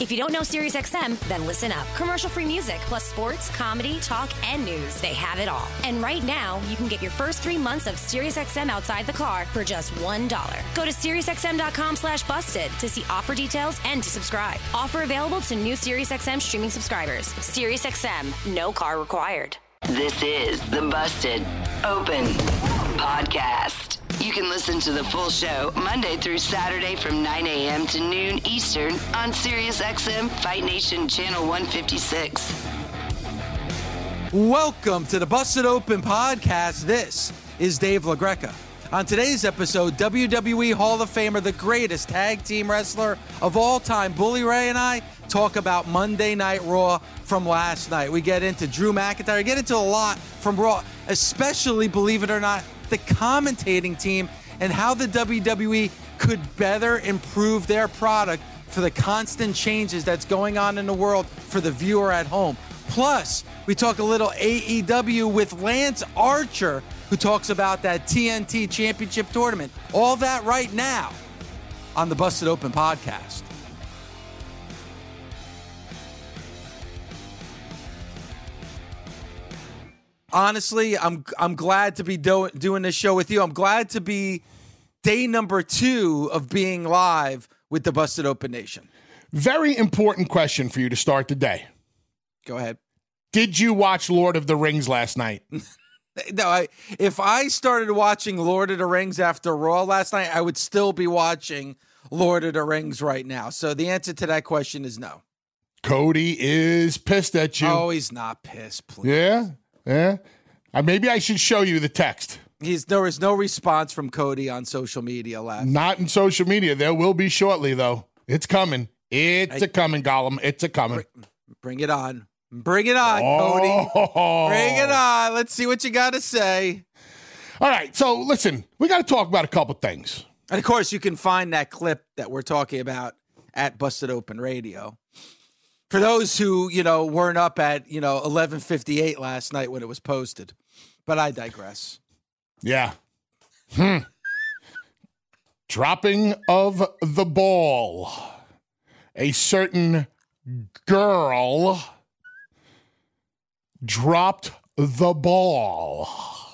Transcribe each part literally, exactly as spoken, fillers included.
If you don't know SiriusXM, then listen up. Commercial-free music, plus sports, comedy, talk, and news. They have it all. And right now, you can get your first three months of SiriusXM outside the car for just one dollar. Go to SiriusXM.com slash busted to see offer details and to subscribe. Offer available to new SiriusXM streaming subscribers. SiriusXM, no car required. This is the Busted Open Podcast. You can listen to the full show Monday through Saturday from nine a.m. to noon Eastern on SiriusXM Fight Nation Channel one fifty-six. Welcome to the Busted Open Podcast. This is Dave LaGreca. On today's episode, W W E Hall of Famer, the greatest tag team wrestler of all time, Bully Ray and I talk about Monday Night Raw from last night. We get into Drew McIntyre, we get into a lot from Raw, especially, believe it or not, the commentating team and how the W W E could better improve their product for the constant changes that's going on in the world for the viewer at home. Plus, we talk a little A E W with Lance Archer, who talks about that T N T Championship tournament. All that right now on the Busted Open Podcast. Honestly, I'm I'm glad to be do, doing this show with you. I'm glad to be day number two of being live with the Busted Open Nation. Very important question for you to start the day. Go ahead. Did you watch Lord of the Rings last night? No, I, if I started watching Lord of the Rings after Raw last night, I would still be watching Lord of the Rings right now. So the answer to that question is no. Cody is pissed at you. Oh, he's not pissed, please. Yeah? Yeah? Uh, maybe I should show you the text. He's, there was no response from Cody on social media last Not in social media. There will be shortly, though. It's coming. It's I, a coming, Gollum. It's a coming. Bring, bring it on. Bring it on, oh. Cody. Bring it on. Let's see what you got to say. All right. So, listen, we got to talk about a couple things. And, of course, you can find that clip that we're talking about at Busted Open Radio. For those who, you know, weren't up at, you know, eleven fifty-eight last night when it was posted. But I digress. Yeah. Hmm. Dropping of the ball. A certain girl dropped the ball.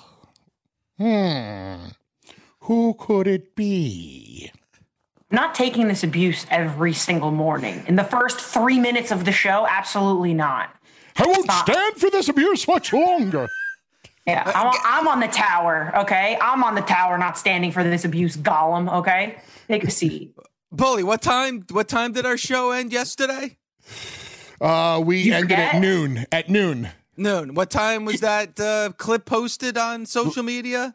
Hmm. Who could it be? Not taking this abuse every single morning. In the first three minutes of the show, absolutely not. I won't Stop. stand for this abuse much longer. Yeah, I'm, I'm on the tower, okay? I'm on the tower, not standing for this abuse, Gollum, okay? Take a seat. Bully, what time What time did our show end yesterday? Uh, we You ended forget? at noon. At noon. Noon. What time was that uh, clip posted on social media?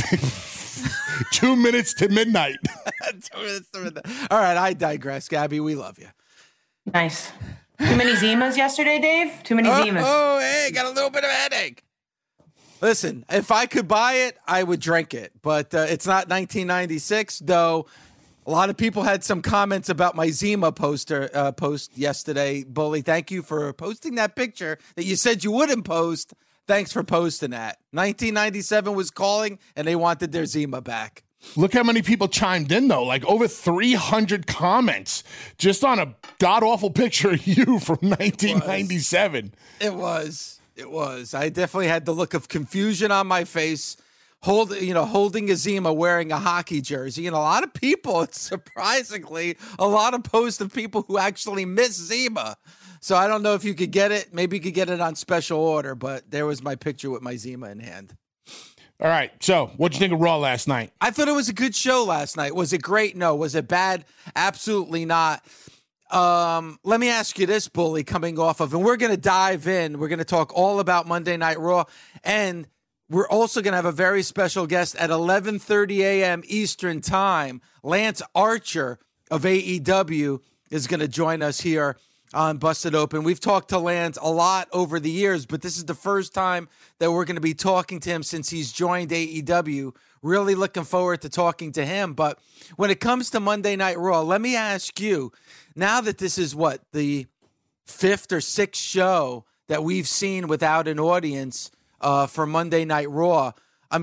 Two minutes to midnight. Two minutes to midnight. All right, I digress, Gabby. We love you. Nice. Too many Zimas yesterday, Dave? Too many Oh, Zimas. oh, hey, got a little bit of a headache. Listen, if I could buy it, I would drink it. But uh, it's not nineteen ninety-six, though. A lot of people had some comments about my Zima poster uh, post yesterday. Bully, thank you for posting that picture that you said you wouldn't post. Thanks for posting that. nineteen ninety-seven was calling, and they wanted their Zima back. Look how many people chimed in, though. Like over three hundred comments just on a god-awful picture of you from nineteen ninety-seven. It was. It was. I definitely had the look of confusion on my face, hold, you know, holding a Zima, wearing a hockey jersey. And a lot of people, surprisingly, a lot of posts of people who actually miss Zima. So I don't know if you could get it. Maybe you could get it on special order, but there was my picture with my Zima in hand. All right. So what'd you think of Raw last night? I thought it was a good show last night. Was it great? No. Was it bad? Absolutely not. Um, let me ask you this, Bully, coming off of, and we're going to dive in. We're going to talk all about Monday Night Raw, and we're also going to have a very special guest at eleven thirty a.m. Eastern Time. Lance Archer of A E W is going to join us here on Busted Open. We've talked to Lance a lot over the years, but this is the first time that we're going to be talking to him since he's joined A E W. Really looking forward to talking to him. But when it comes to Monday Night Raw, let me ask you, now that this is what, the fifth or sixth show that we've seen without an audience uh, for Monday Night Raw, I mean,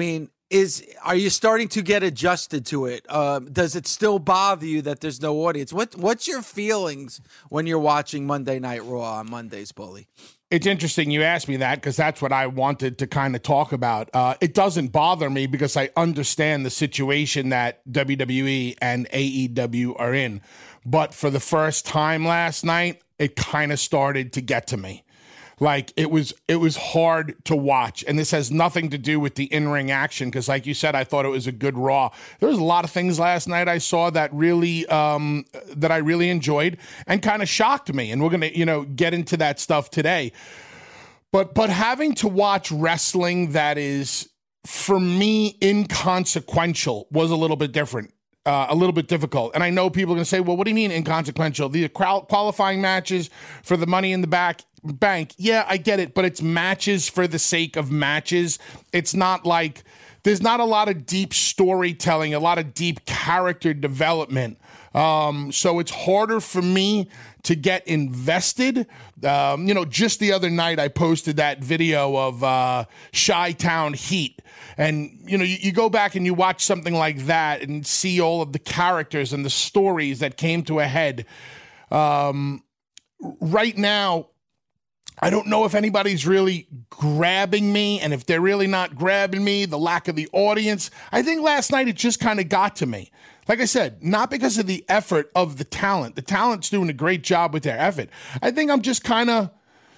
is are you starting to get adjusted to it? Um, does it still bother you that there's no audience? What What's your feelings when you're watching Monday Night Raw on Mondays, Bully? It's interesting you asked me that because that's what I wanted to kind of talk about. Uh, it doesn't bother me because I understand the situation that W W E and A E W are in. But for the first time last night, it kind of started to get to me. Like it was, it was hard to watch, and this has nothing to do with the in-ring action. Because, like you said, I thought it was a good Raw. There was a lot of things last night I saw that really, um, that I really enjoyed and kind of shocked me. And we're gonna, you know, get into that stuff today. But, but having to watch wrestling that is, for me, inconsequential was a little bit different. Uh, a little bit difficult. And I know people are going to say, well, what do you mean inconsequential? The qualifying matches for the Money in the back bank. Yeah, I get it, but it's matches for the sake of matches. It's not like there's not a lot of deep storytelling, a lot of deep character development. Um, so it's harder for me to get invested. Um, you know, just the other night I posted that video of uh, Chi-Town Heat. And, you know, you, you go back and you watch something like that and see all of the characters and the stories that came to a head. Um, right now, I don't know if anybody's really grabbing me, and if they're really not grabbing me, the lack of the audience. I think last night it just kind of got to me. Like I said, not because of the effort of the talent. The talent's doing a great job with their effort. I think I'm just kind of,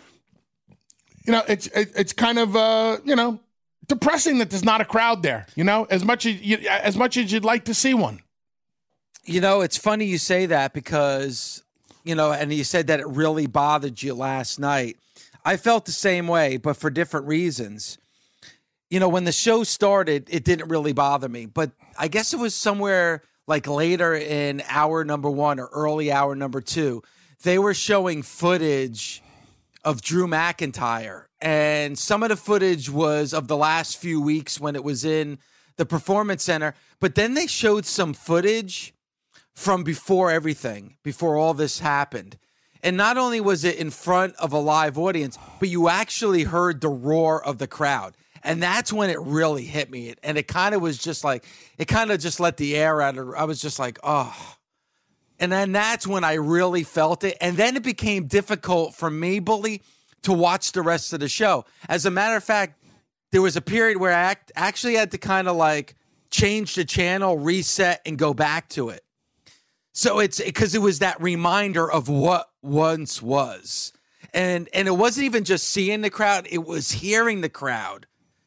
you know, it's it, it's kind of, uh, you know, depressing that there's not a crowd there, you know, as much as you, as much as you'd like to see one. You know, it's funny you say that because, you know, and you said that it really bothered you last night. I felt the same way, but for different reasons. You know, when the show started, it didn't really bother me, but I guess it was somewhere like later in hour number one or early hour number two, they were showing footage of Drew McIntyre. And some of the footage was of the last few weeks when it was in the Performance Center. But then they showed some footage from before everything, before all this happened. And not only was it in front of a live audience, but you actually heard the roar of the crowd. And that's when it really hit me. And it kind of was just like, it kind of just let the air out of, I was just like, oh. And then that's when I really felt it. And then it became difficult for me, Bully, to watch the rest of the show. As a matter of fact, there was a period where I act, actually had to kind of like change the channel, reset, and go back to it. So it's because it was that reminder of what once was. And, and it wasn't even just seeing the crowd, it was hearing the crowd.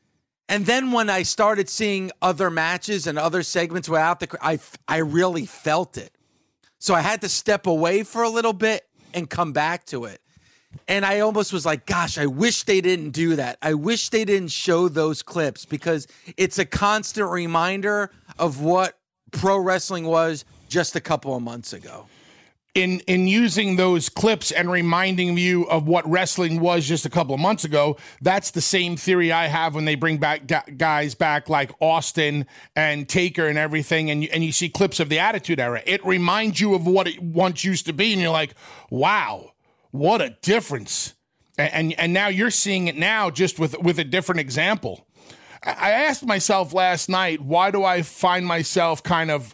And then when I started seeing other matches and other segments without the crowd, I, I really felt it. So I had to step away for a little bit and come back to it. And I almost was like, gosh, I wish they didn't do that. I wish they didn't show those clips because it's a constant reminder of what pro wrestling was just a couple of months ago. In in using those clips and reminding you of what wrestling was just a couple of months ago, that's the same theory I have when they bring back g- guys back like Austin and Taker and everything, and you, and you see clips of the Attitude Era. It reminds you of what it once used to be, and you're like, wow, what a difference. And and, and now you're seeing it now just with, with a different example. I, I asked myself last night, why do I find myself kind of,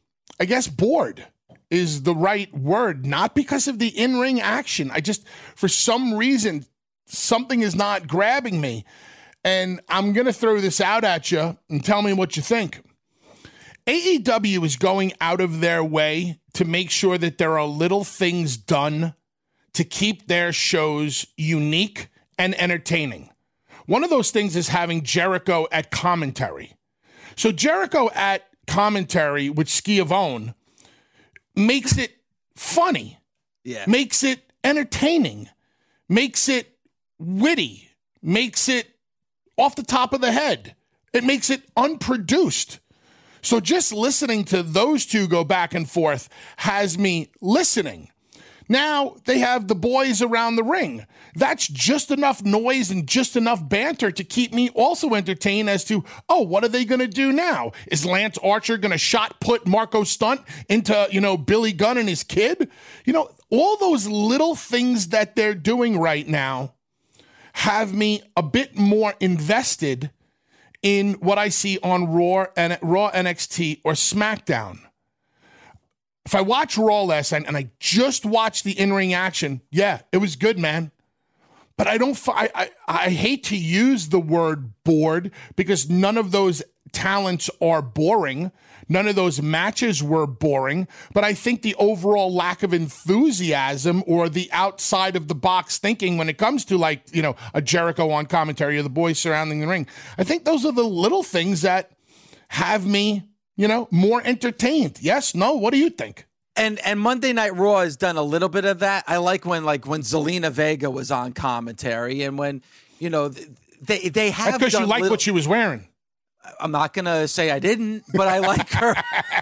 I guess, bored? Is the right word, not because of the in-ring action. I just, for some reason, something is not grabbing me. And I'm going to throw this out at you and tell me what you think. A E W is going out of their way to make sure that there are little things done to keep their shows unique and entertaining. One of those things is having Jericho at commentary. So Jericho at commentary with Schiavone makes it funny, yeah. makes it entertaining, makes it witty, makes it off the top of the head. It makes it unproduced. So just listening to those two go back and forth has me listening. Now they have the boys around the ring. That's just enough noise and just enough banter to keep me also entertained as to, oh, what are they going to do now? Is Lance Archer going to shot put Marco Stunt into, you know, Billy Gunn and his kid? You know, all those little things that they're doing right now have me a bit more invested in what I see on Raw and Raw N X T or SmackDown. If I watch Raw last night and I just watched the in-ring action, yeah, it was good, man. But I don't. I, I I hate to use the word bored because none of those talents are boring. None of those matches were boring. But I think the overall lack of enthusiasm or the outside of the box thinking when it comes to, like, you know, a Jericho on commentary or the boys surrounding the ring, I think those are the little things that have me, you know, more entertained. Yes? No? What do you think? And and Monday Night Raw has done a little bit of that. I like when like when Zelina Vega was on commentary and when, you know, they they have. That's because you like little, what she was wearing. I'm not gonna say I didn't, but I like her.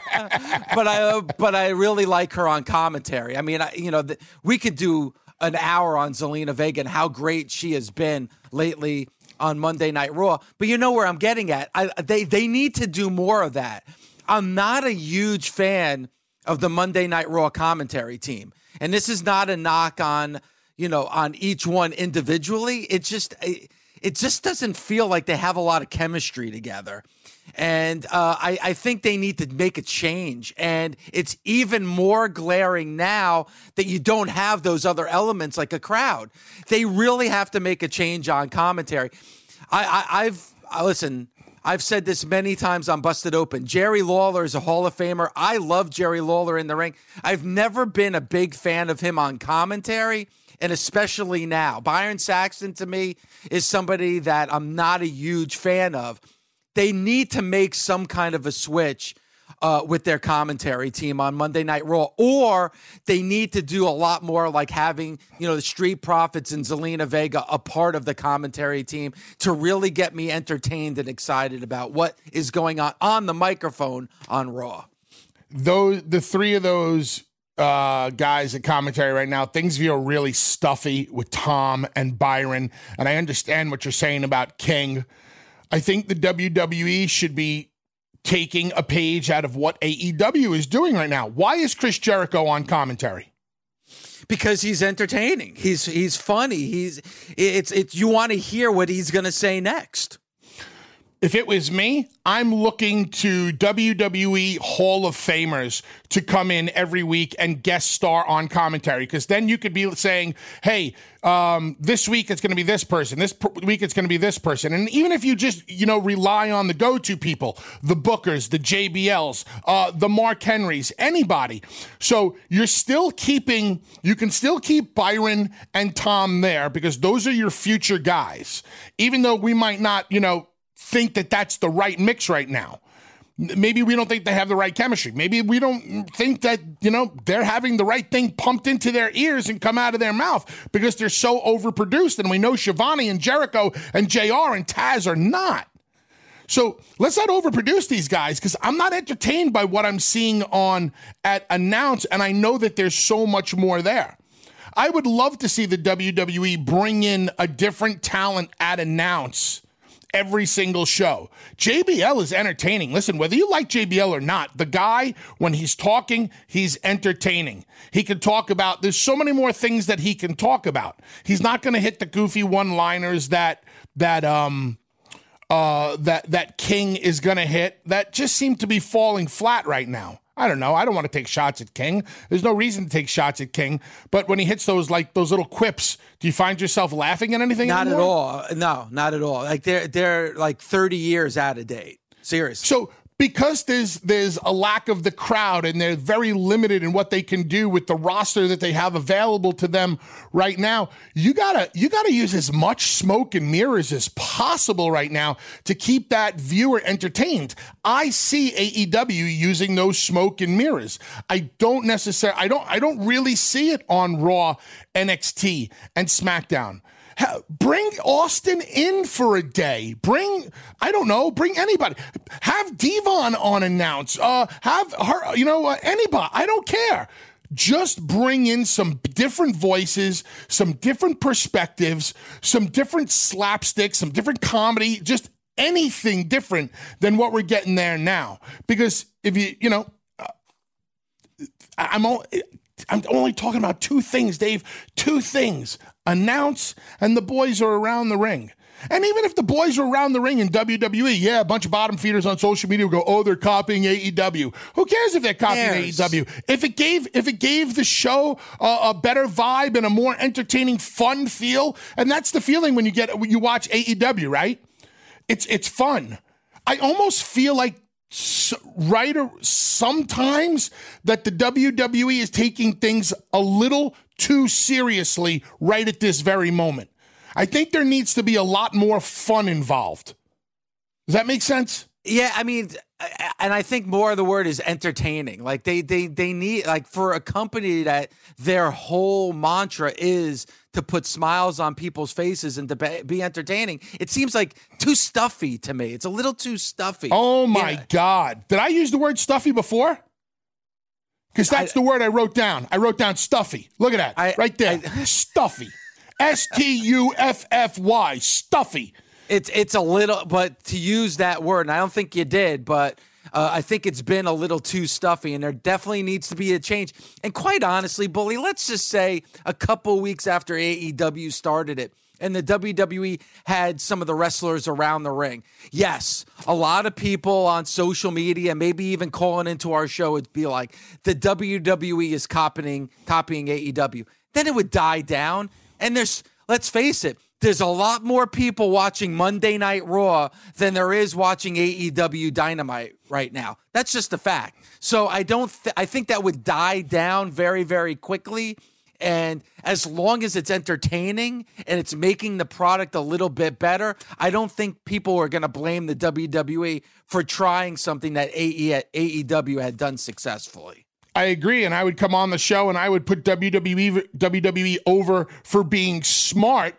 but I uh, but I really like her on commentary. I mean, I, you know, the, we could do an hour on Zelina Vega and how great she has been lately on Monday Night Raw. But you know where I'm getting at. I, they they need to do more of that. I'm not a huge fan of the Monday Night Raw commentary team. And this is not a knock on, you know, on each one individually. It just, it, it just doesn't feel like they have a lot of chemistry together. And uh, I, I think they need to make a change. And it's even more glaring now that you don't have those other elements like a crowd. They really have to make a change on commentary. I, I I've, I, listen, I've said this many times on Busted Open. Jerry Lawler is a Hall of Famer. I love Jerry Lawler in the ring. I've never been a big fan of him on commentary, and especially now. Byron Saxton, to me, is somebody that I'm not a huge fan of. They need to make some kind of a switch uh, with their commentary team on Monday Night Raw, or they need to do a lot more like having, you know, the Street Profits and Zelina Vega a part of the commentary team to really get me entertained and excited about what is going on on the microphone on Raw. Those, the three of those uh, guys at commentary right now, things feel really stuffy with Tom and Byron, and I understand what you're saying about King. I think the W W E should be taking a page out of what A E W is doing right now. Why is Chris Jericho on commentary? Because he's entertaining. He's he's funny. He's it's it's you want to hear what he's going to say next. If it was me, I'm looking to W W E Hall of Famers to come in every week and guest star on commentary, because then you could be saying, hey, um, this week it's going to be this person, this per- week it's going to be this person. And even if you just, you know, rely on the go-to people, the Bookers, the J B Ls, uh, the Mark Henrys, anybody. So you're still keeping, you can still keep Byron and Tom there because those are your future guys, even though we might not, you know, think that that's the right mix right now. Maybe we don't think they have the right chemistry. Maybe we don't think that, you know, they're having the right thing pumped into their ears and come out of their mouth because they're so overproduced. And we know Shivani and Jericho and J R and Taz are not. So let's not overproduce these guys, because I'm not entertained by what I'm seeing on at Announce, and I know that there's so much more there. I would love to see the W W E bring in a different talent at Announce every single show. J B L is entertaining. Listen, whether you like J B L or not, the guy, when he's talking, he's entertaining. He can talk about, there's so many more things that he can talk about. He's not going to hit the goofy one-liners that that um uh that that King is going to hit that just seem to be falling flat right now. I don't know. I don't want to take shots at King. There's no reason to take shots at King. But when he hits those, like, those little quips, do you find yourself laughing at anything Not anymore? at all. No, not at all. Like, they're they're like thirty years out of date. Seriously. So because there's there's a lack of the crowd and they're very limited in what they can do with the roster that they have available to them right now, you gotta you gotta use as much smoke and mirrors as possible right now to keep that viewer entertained. I see A E W using those smoke and mirrors. I don't necessarily I don't I don't really see it on Raw, N X T, and SmackDown. Bring Austin in for a day. Bring, I don't know, bring anybody. Have Devon on Announce. Uh, have her, you know, uh, anybody. I don't care. Just bring in some different voices, some different perspectives, some different slapstick, some different comedy, just anything different than what we're getting there now. Because if you, you know, uh, I'm all, I'm only talking about two things, Dave. Two things. Announce, and the boys are around the ring. And even if the boys were around the ring in W W E, yeah, a bunch of bottom feeders on social media would go, oh, they're copying A E W. Who cares if they're copying A E W? If it gave if it gave the show a, a better vibe and a more entertaining, fun feel, and that's the feeling when you get when you watch A E W, right? It's it's fun. I almost feel like right or sometimes that the W W E is taking things a little too seriously right at this very moment. I think there needs to be a lot more fun involved. Does that make sense? Yeah, I mean, and I think more of the word is entertaining. Like they they they need, like, for a company that their whole mantra is to put smiles on people's faces and to be entertaining. It seems like too stuffy to me. It's a little too stuffy. Oh my yeah. God. Did I use the word stuffy before? Because that's I, the word I wrote down. I wrote down stuffy. Look at that. I, right there. I, stuffy. S T U F F Y, stuffy. It's it's a little, but to use that word, and I don't think you did, but uh, I think it's been a little too stuffy, and there definitely needs to be a change. And quite honestly, Bully, let's just say a couple weeks after A E W started it, and the W W E had some of the wrestlers around the ring. Yes, a lot of people on social media, maybe even calling into our show, would be like, the W W E is copying, copying A E W. Then it would die down. And there's, let's face it, there's a lot more people watching Monday Night Raw than there is watching A E W Dynamite right now. That's just a fact. So I don't, th- I think that would die down very, very quickly. And as long as it's entertaining and it's making the product a little bit better, I don't think people are going to blame the W W E for trying something that A E W had done successfully. I agree, and I would come on the show and I would put W W E, W W E over for being smart,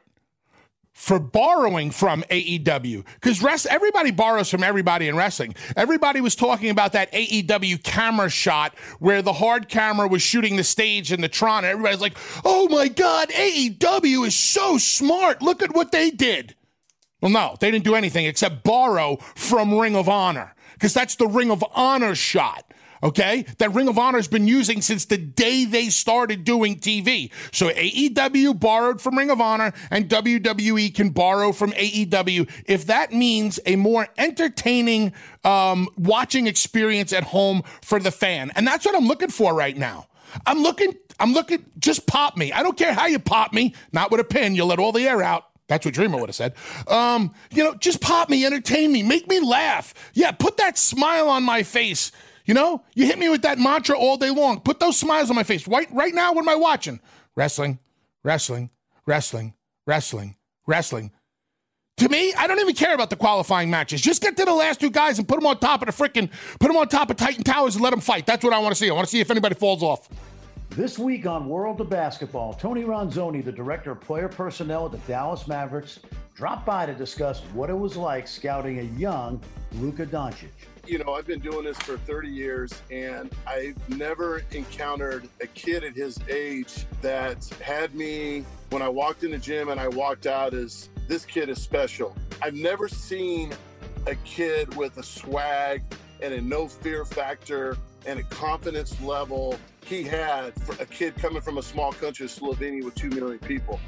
for borrowing from A E W. Because rest, everybody borrows from everybody in wrestling. Everybody was talking about that A E W camera shot where the hard camera was shooting the stage in the Tron, and everybody's like, oh my God, A E W is so smart. Look at what they did. Well, no, they didn't do anything except borrow from Ring of Honor, because that's the Ring of Honor shot. Okay, that Ring of Honor has been using since the day they started doing T V. So A E W borrowed from Ring of Honor, and W W E can borrow from A E W if that means a more entertaining um, watching experience at home for the fan. And that's what I'm looking for right now. I'm looking, I'm looking, just pop me. I don't care how you pop me, not with a pin. You let all the air out. That's what Dreamer would have said. Um, you know, just pop me, entertain me, make me laugh. Yeah, put that smile on my face. You know, you hit me with that mantra all day long. Put those smiles on my face. Right, right now, what am I watching? Wrestling, wrestling, wrestling, wrestling, wrestling. To me, I don't even care about the qualifying matches. Just get to the last two guys and put them on top of the frickin', put them on top of Titan Towers and let them fight. That's what I want to see. I want to see if anybody falls off. This week on World of Basketball, Tony Ronzoni, the director of player personnel at the Dallas Mavericks, dropped by to discuss what it was like scouting a young Luka Doncic. You know, I've been doing this for thirty years, and I've never encountered a kid at his age that had me when I walked in the gym and I walked out as, this kid is special. I've never seen a kid with a swag and a no fear factor and a confidence level he had for a kid coming from a small country of Slovenia with two million people.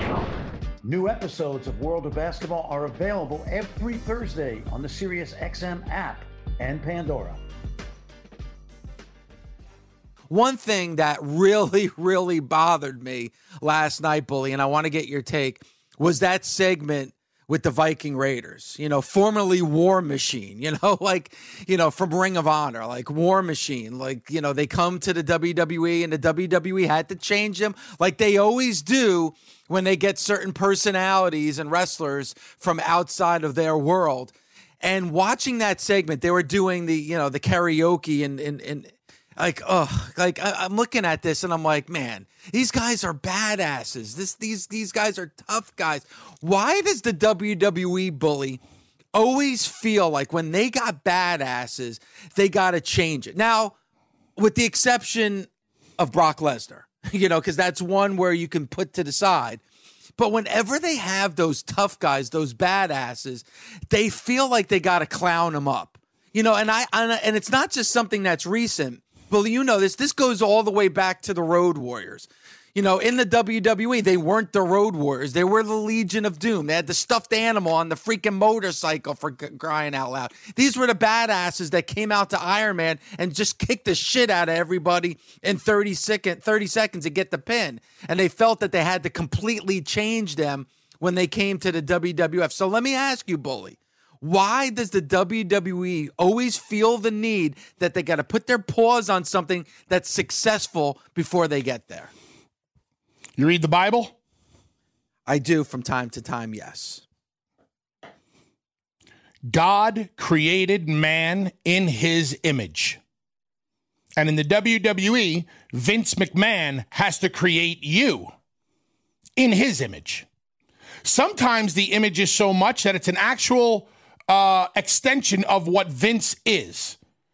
New episodes of World of Basketball are available every Thursday on the Sirius X M app and Pandora. One thing that really, really bothered me last night, Bully, and I want to get your take, was that segment with the Viking Raiders, you know, formerly War Machine, you know, like, you know, from Ring of Honor, like War Machine, like, you know, they come to the W W E and the W W E had to change them like they always do when they get certain personalities and wrestlers from outside of their world. And watching that segment, they were doing the, you know, the karaoke and, and, and like, oh, like I, I'm looking at this and I'm like, man, these guys are badasses. This, these, these guys are tough guys. Why does the W W E, Bully, always feel like when they got badasses, they got to change it? Now, with the exception of Brock Lesnar, you know, because that's one where you can put to the side. But whenever they have those tough guys, those badasses, they feel like they got to clown them up, you know, and I, and it's not just something that's recent, but you know, this, this goes all the way back to the Road Warriors. You know, in the W W E, they weren't the Road Warriors. They were the Legion of Doom. They had the stuffed animal on the freaking motorcycle, for crying out loud. These were the badasses that came out to Iron Man and just kicked the shit out of everybody in thirty, second, thirty seconds to get the pin. And they felt that they had to completely change them when they came to the W W F. So let me ask you, Bully, why does the W W E always feel the need that they got to put their paws on something that's successful before they get there? You read the Bible? I do from time to time, yes. God created man in his image. And in the W W E, Vince McMahon has to create you in his image. Sometimes the image is so much that it's an actual uh, extension of what Vince is.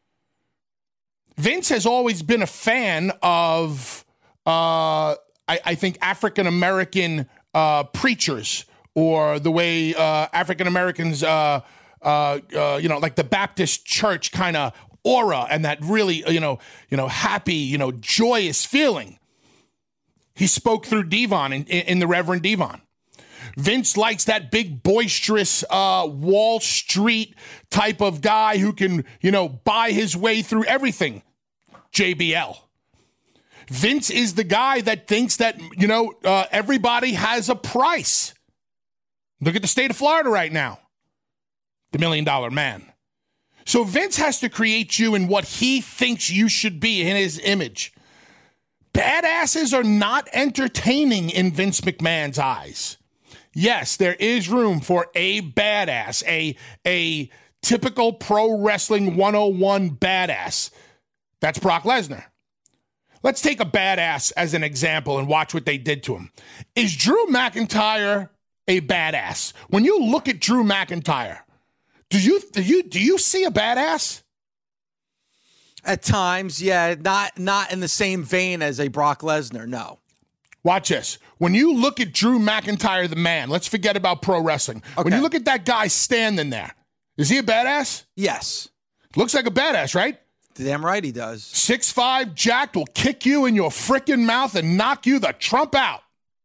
Vince has always been a fan of... Uh, I, I think African-American uh, preachers, or the way uh, African-Americans, uh, uh, uh, you know, like the Baptist church kind of aura and that really, you know, you know, happy, you know, joyous feeling. He spoke through Devon in, in the Reverend Devon. Vince likes that big, boisterous uh, Wall Street type of guy who can, you know, buy his way through everything. J B L. Vince is the guy that thinks that, you know, uh, everybody has a price. Look at the state of Florida right now. The Million Dollar Man. So Vince has to create you in what he thinks you should be in his image. Badasses are not entertaining in Vince McMahon's eyes. Yes, there is room for a badass, a, a typical pro wrestling one oh one badass. That's Brock Lesnar. Let's take a badass as an example and watch what they did to him. Is Drew McIntyre a badass? When you look at Drew McIntyre, do you do you do you see a badass? At times, yeah, not not in the same vein as a Brock Lesnar, no. Watch this. When you look at Drew McIntyre, the man, let's forget about pro wrestling. Okay. When you look at that guy standing there, is he a badass? Yes. Looks like a badass, right? Damn right he does. six five jacked will kick you in your frickin' mouth and knock you the Trump out.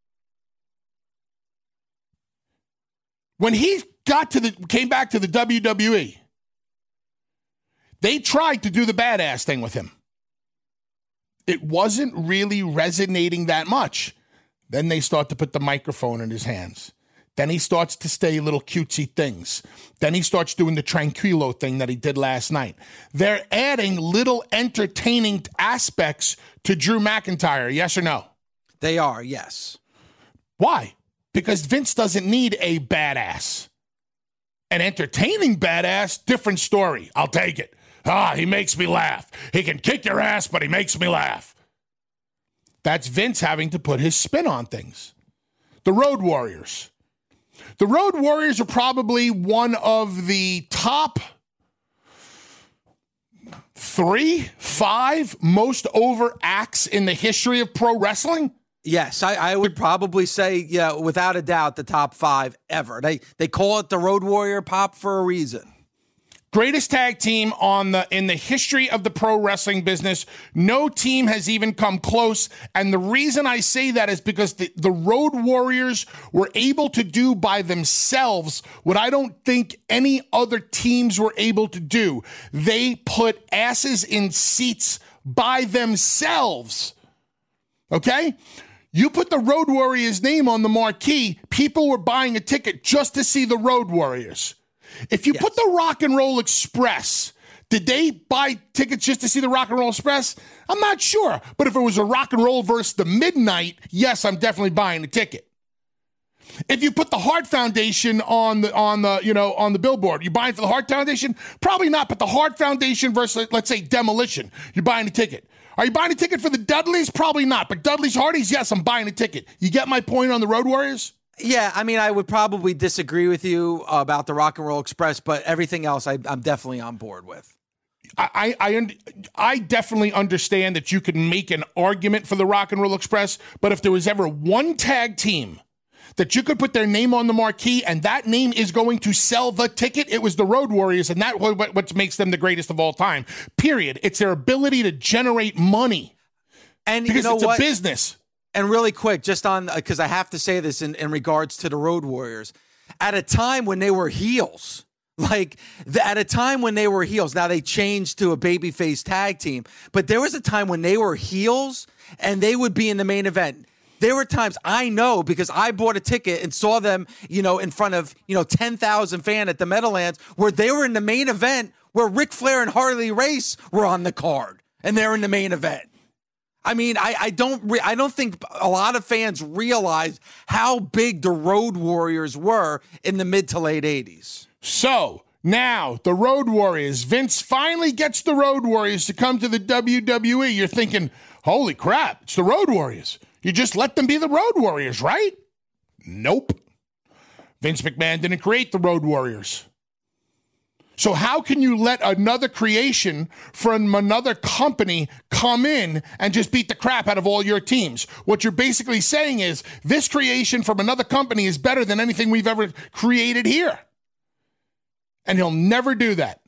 When he got to the came back to the W W E, they tried to do the badass thing with him. It wasn't really resonating that much. Then they start to put the microphone in his hands. Then he starts to say little cutesy things. Then he starts doing the Tranquilo thing that he did last night. They're adding little entertaining aspects to Drew McIntyre, yes or no? They are, yes. Why? Because Vince doesn't need a badass. An entertaining badass, different story. I'll take it. Ah, he makes me laugh. He can kick your ass, but he makes me laugh. That's Vince having to put his spin on things. The Road Warriors. The Road Warriors are probably one of the top three, five most over acts in the history of pro wrestling. Yes, I, I would probably say, yeah, without a doubt, the top five ever. They they call it the Road Warrior Pop for a reason. Greatest tag team on the in the history of the pro wrestling business. No team has even come close. And the reason I say that is because the, the Road Warriors were able to do by themselves what I don't think any other teams were able to do. They put asses in seats by themselves. Okay? You put the Road Warriors name on the marquee, people were buying a ticket just to see the Road Warriors. If you yes. put the Rock and Roll Express, did they buy tickets just to see the Rock and Roll Express? I'm not sure. But if it was a Rock and Roll versus the Midnight, yes, I'm definitely buying a ticket. If you put the Hart Foundation on the on the you know on the billboard, you buying for the Hart Foundation? Probably not. But the Hart Foundation versus, let's say, Demolition, you're buying a ticket. Are you buying a ticket for the Dudleys? Probably not. But Dudley's Hardys, yes, I'm buying a ticket. You get my point on the Road Warriors? Yeah, I mean, I would probably disagree with you about the Rock and Roll Express, but everything else I, I'm definitely on board with. I, I, I definitely understand that you can make an argument for the Rock and Roll Express, but if there was ever one tag team that you could put their name on the marquee and that name is going to sell the ticket, it was the Road Warriors, and that's what, what makes them the greatest of all time, period. It's their ability to generate money. And because you know it's what? a business. And really quick, just on, because I have to say this in, in regards to the Road Warriors, at a time when they were heels, like the, at a time when they were heels, now they changed to a babyface tag team, but there was a time when they were heels and they would be in the main event. There were times I know because I bought a ticket and saw them, you know, in front of, you know, ten thousand fans at the Meadowlands where they were in the main event where Ric Flair and Harley Race were on the card and they're in the main event. I mean, I, I don't re- I don't think a lot of fans realize how big the Road Warriors were in the mid to late eighties. So now the Road Warriors, Vince finally gets the Road Warriors to come to the W W E. You're thinking, holy crap, it's the Road Warriors. You just let them be the Road Warriors, right? Nope. Vince McMahon didn't create the Road Warriors. So how can you let another creation from another company come in and just beat the crap out of all your teams? What you're basically saying is this creation from another company is better than anything we've ever created here. And he'll never do that.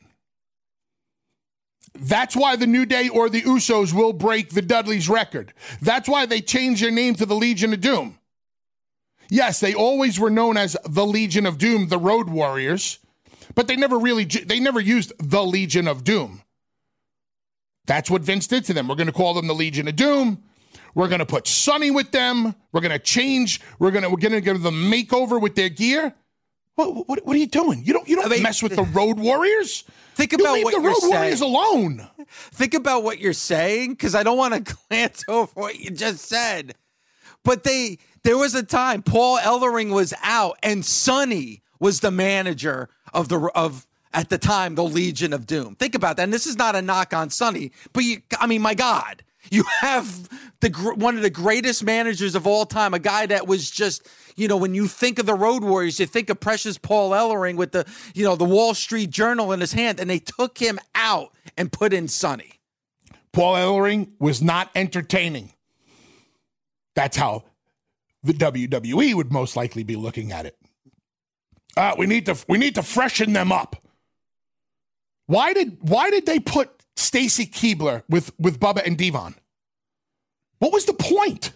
That's why the New Day or the Usos will break the Dudleys' record. That's why they changed their name to the Legion of Doom. Yes, they always were known as the Legion of Doom, the Road Warriors. But they never really, they never used the Legion of Doom. That's what Vince did to them. We're going to call them the Legion of Doom. We're going to put Sonny with them. We're going to change. We're going to, we're going to give them a makeover with their gear. What, what, what are you doing? You don't, you don't I mean, mess with the Road Warriors. Think about you leave what the you're Road saying. Warriors alone. Think about what you're saying, because I don't want to glance over what you just said. But they, there was a time Paul Ellering was out and Sonny was the manager of the of at the time the Legion of Doom. Think about that. And this is not a knock on Sonny, but you, I mean, my God, you have the one of the greatest managers of all time, a guy that was just, you know, when you think of the Road Warriors, you think of Precious Paul Ellering with the, you know, the Wall Street Journal in his hand, and they took him out and put in Sonny. Paul Ellering was not entertaining. That's how the W W E would most likely be looking at it. Uh, we need to we need to freshen them up. Why did why did they put Stacy Keibler with, with Bubba and Devon? What was the point?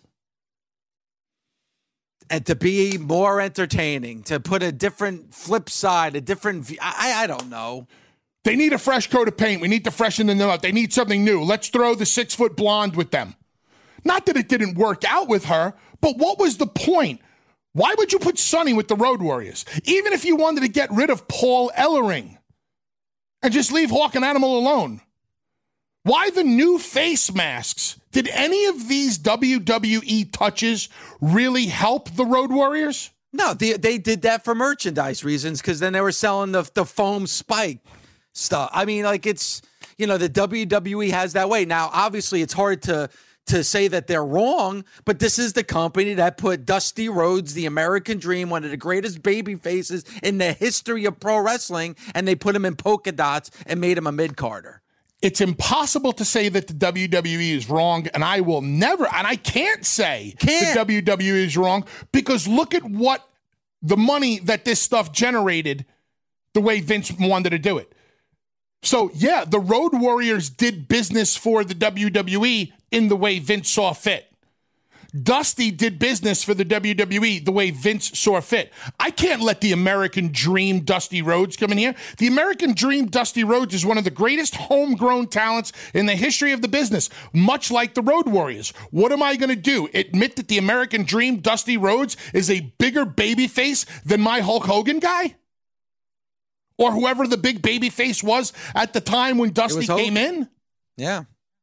And to be more entertaining, to put a different flip side, a different view. I, I don't know. They need a fresh coat of paint. We need to freshen them up. They need something new. Let's throw the six-foot blonde with them. Not that it didn't work out with her, but what was the point? Why would you put Sonny with the Road Warriors? Even if you wanted to get rid of Paul Ellering and just leave Hawk and Animal alone. Why the new face masks? Did any of these W W E touches really help the Road Warriors? No, they, they did that for merchandise reasons because then they were selling the, the foam spike stuff. I mean, like it's, you know, the W W E has that way. Now, obviously, it's hard to to say that they're wrong, but this is the company that put Dusty Rhodes, the American Dream, one of the greatest baby faces in the history of pro wrestling, and they put him in polka dots and made him a mid-carder. It's impossible to say that the W W E is wrong, and I will never, and I can't say can't. the W W E is wrong, because look at what the money that this stuff generated the way Vince wanted to do it. So, yeah, the Road Warriors did business for the W W E in the way Vince saw fit. Dusty did business for the W W E the way Vince saw fit. I can't let the American Dream Dusty Rhodes come in here. The American Dream Dusty Rhodes is one of the greatest homegrown talents in the history of the business, much like the Road Warriors. What am I going to do? Admit that the American Dream Dusty Rhodes is a bigger babyface than my Hulk Hogan guy? Or whoever the big babyface was at the time when Dusty came in? Yeah.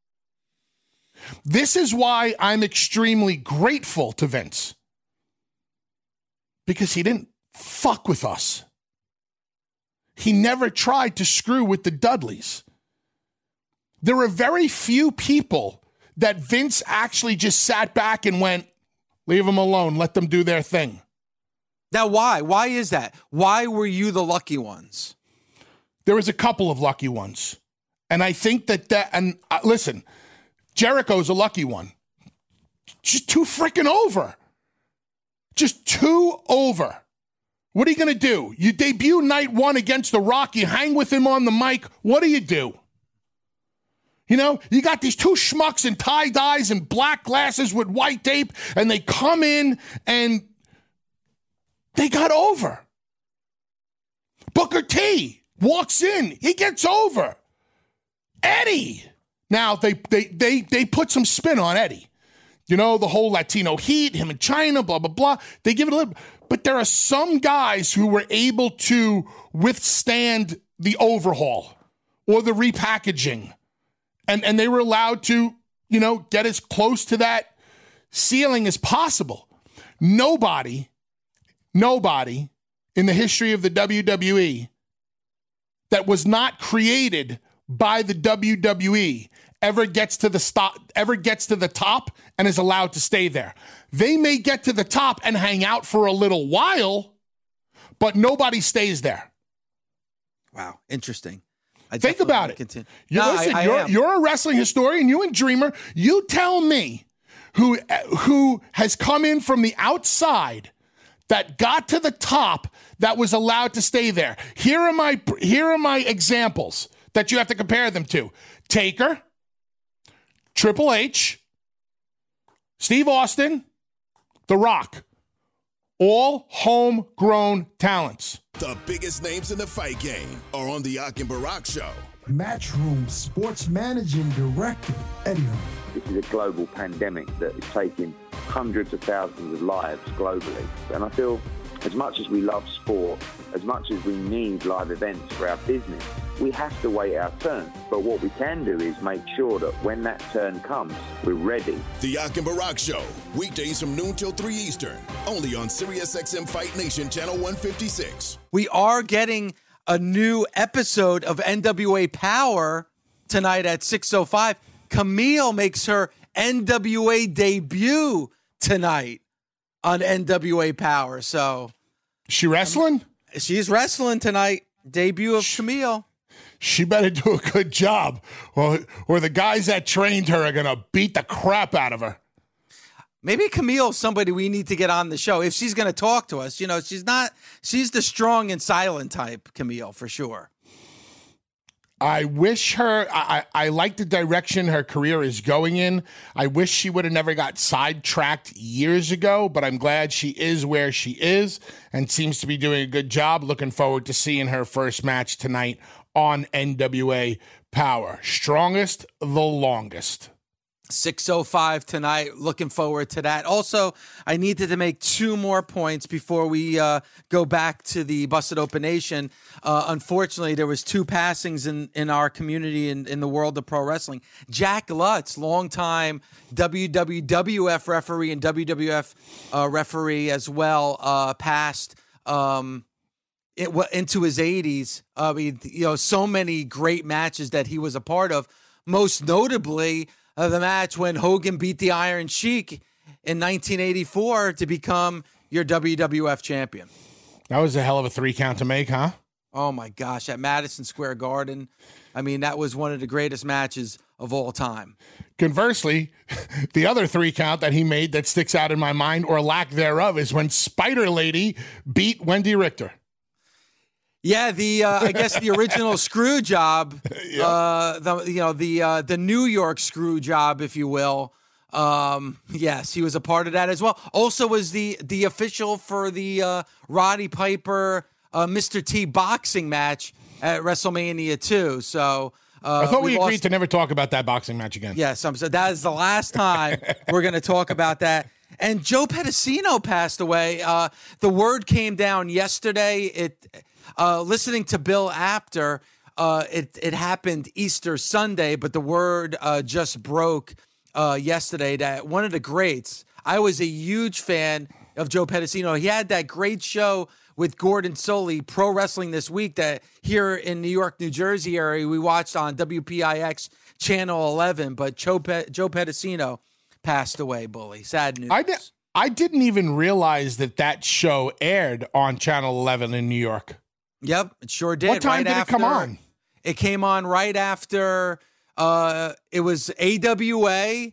This is why I'm extremely grateful to Vince. Because he didn't fuck with us. He never tried to screw with the Dudleys. There are very few people that Vince actually just sat back and went, leave them alone, let them do their thing. Now, why? Why is that? Why were you the lucky ones? There was a couple of lucky ones. And I think that that, and uh, listen, Jericho's a lucky one. Just too freaking over. Just too over. What are you going to do? You debut night one against The Rock. You hang with him on the mic. What do you do? You know, you got these two schmucks in tie-dyes and black glasses with white tape, and they come in and they got over. Booker T walks in. He gets over. Eddie. Now, they they they they put some spin on Eddie. You know, the whole Latino heat, him in China, blah, blah, blah. They give it a little. But there are some guys who were able to withstand the overhaul or the repackaging. And and they were allowed to, you know, get as close to that ceiling as possible. Nobody, nobody in the history of the W W E that was not created by the W W E ever gets to the stop, ever gets to the top and is allowed to stay there. They may get to the top and hang out for a little while, but nobody stays there. Wow, interesting. I Think about it. Continue. You no, listen, I, I you're, am. you're a wrestling historian, you and Dreamer. You tell me who who has come in from the outside that got to the top that was allowed to stay there. Here are my here are my examples that you have to compare them to. Taker, Triple H, Steve Austin, The Rock. All homegrown talents. The biggest names in the fight game are on the Ak and Barak Show. Matchroom sports managing director, Eddie Hearn. This is a global pandemic that is taking hundreds of thousands of lives globally. And I feel as much as we love sport, as much as we need live events for our business, we have to wait our turn. But what we can do is make sure that when that turn comes, we're ready. The Ak and Barak Show, weekdays from noon till three Eastern, only on SiriusXM Fight Nation Channel one fifty-six. We are getting a new episode of N W A Power tonight at six oh five. Camille makes her N W A debut tonight on N W A Power. So, she wrestling? Um, she's wrestling tonight. Debut of Camille. She better do a good job, or, or the guys that trained her are going to beat the crap out of her. Maybe Camille's somebody we need to get on the show if she's going to talk to us. You know, she's not, she's the strong and silent type, Camille, for sure. I wish her, I, I like the direction her career is going in. I wish she would have never got sidetracked years ago, but I'm glad she is where she is and seems to be doing a good job. Looking forward to seeing her first match tonight on N W A Power. Strongest, the longest. six oh five tonight. Looking forward to that. Also, I needed to make two more points before we uh, go back to the Busted Open Nation. Uh, unfortunately, there was two passings in, in our community in, in the world of pro wrestling. Jack Lutz, longtime W W F referee and W W F uh, referee as well, uh, passed um, it, into his eighties. I mean, you know, so many great matches that he was a part of. Most notably, Uh, the match when Hogan beat the Iron Sheik in nineteen eighty-four to become your W W F champion. That was a hell of a three count to make, huh? Oh, my gosh. At Madison Square Garden. I mean, that was one of the greatest matches of all time. Conversely, the other three count that he made that sticks out in my mind, or lack thereof, is when Spider Lady beat Wendy Richter. Yeah, the uh, I guess the original screw job, yeah. uh, the you know the uh, the New York screw job, if you will. Um, yes, he was a part of that as well. Also, was the the official for the uh, Roddy Piper uh, Mister T boxing match at WrestleMania two. So uh, I thought we, we agreed lost- to never talk about that boxing match again. Yes, I'm so that is the last time we're going to talk about that. And Joe Pedicino passed away. Uh, the word came down yesterday. It. Uh, listening to Bill Apter, uh, it it happened Easter Sunday, but the word uh, just broke uh, yesterday that one of the greats. I was a huge fan of Joe Pedicino. He had that great show with Gordon Soley, Pro Wrestling This Week, that here in New York, New Jersey area we watched on W P I X Channel eleven. But Joe, Pe- Joe Pedicino passed away, Bully. Sad news. I, di- I didn't even realize that that show aired on Channel eleven in New York. Yep, it sure did. What time right did after, it come on? It came on right after uh, it was A W A,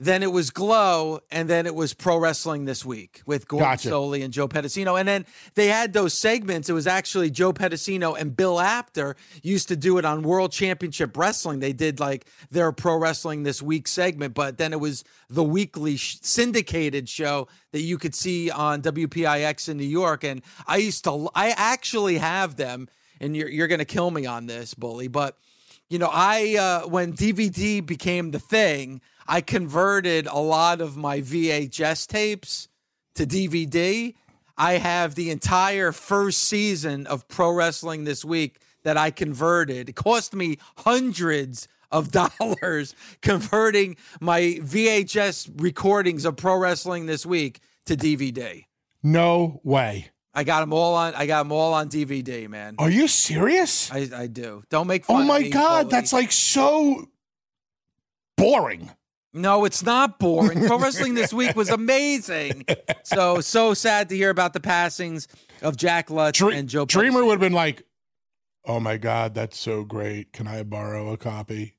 then it was Glow, and then it was Pro Wrestling This Week with Gordon Gotcha. Soley and Joe Pedicino. And then they had those segments. It was actually Joe Pedicino and Bill Apter used to do it on World Championship Wrestling. They did like their Pro Wrestling This Week segment, but then it was the weekly sh- syndicated show that you could see on W P I X in New York. And I used to, I actually have them, and you're, you're going to kill me on this, Bully, but you know, I, uh, when D V D became the thing, I converted a lot of my V H S tapes to D V D. I have the entire first season of Pro Wrestling This Week that I converted. It cost me hundreds of dollars converting my V H S recordings of Pro Wrestling This Week to D V D. No way. I got them all on. I got them all on D V D, man. Are you serious? I, I do. Don't make fun. Oh my of me, God, Bully. that's like so boring. No, it's not boring. Pro Wrestling This Week was amazing. So, so sad to hear about the passings of Jack Lutz Dre- and Joe Dreamer Pedicino. would have been like, oh my God, that's so great. Can I borrow a copy?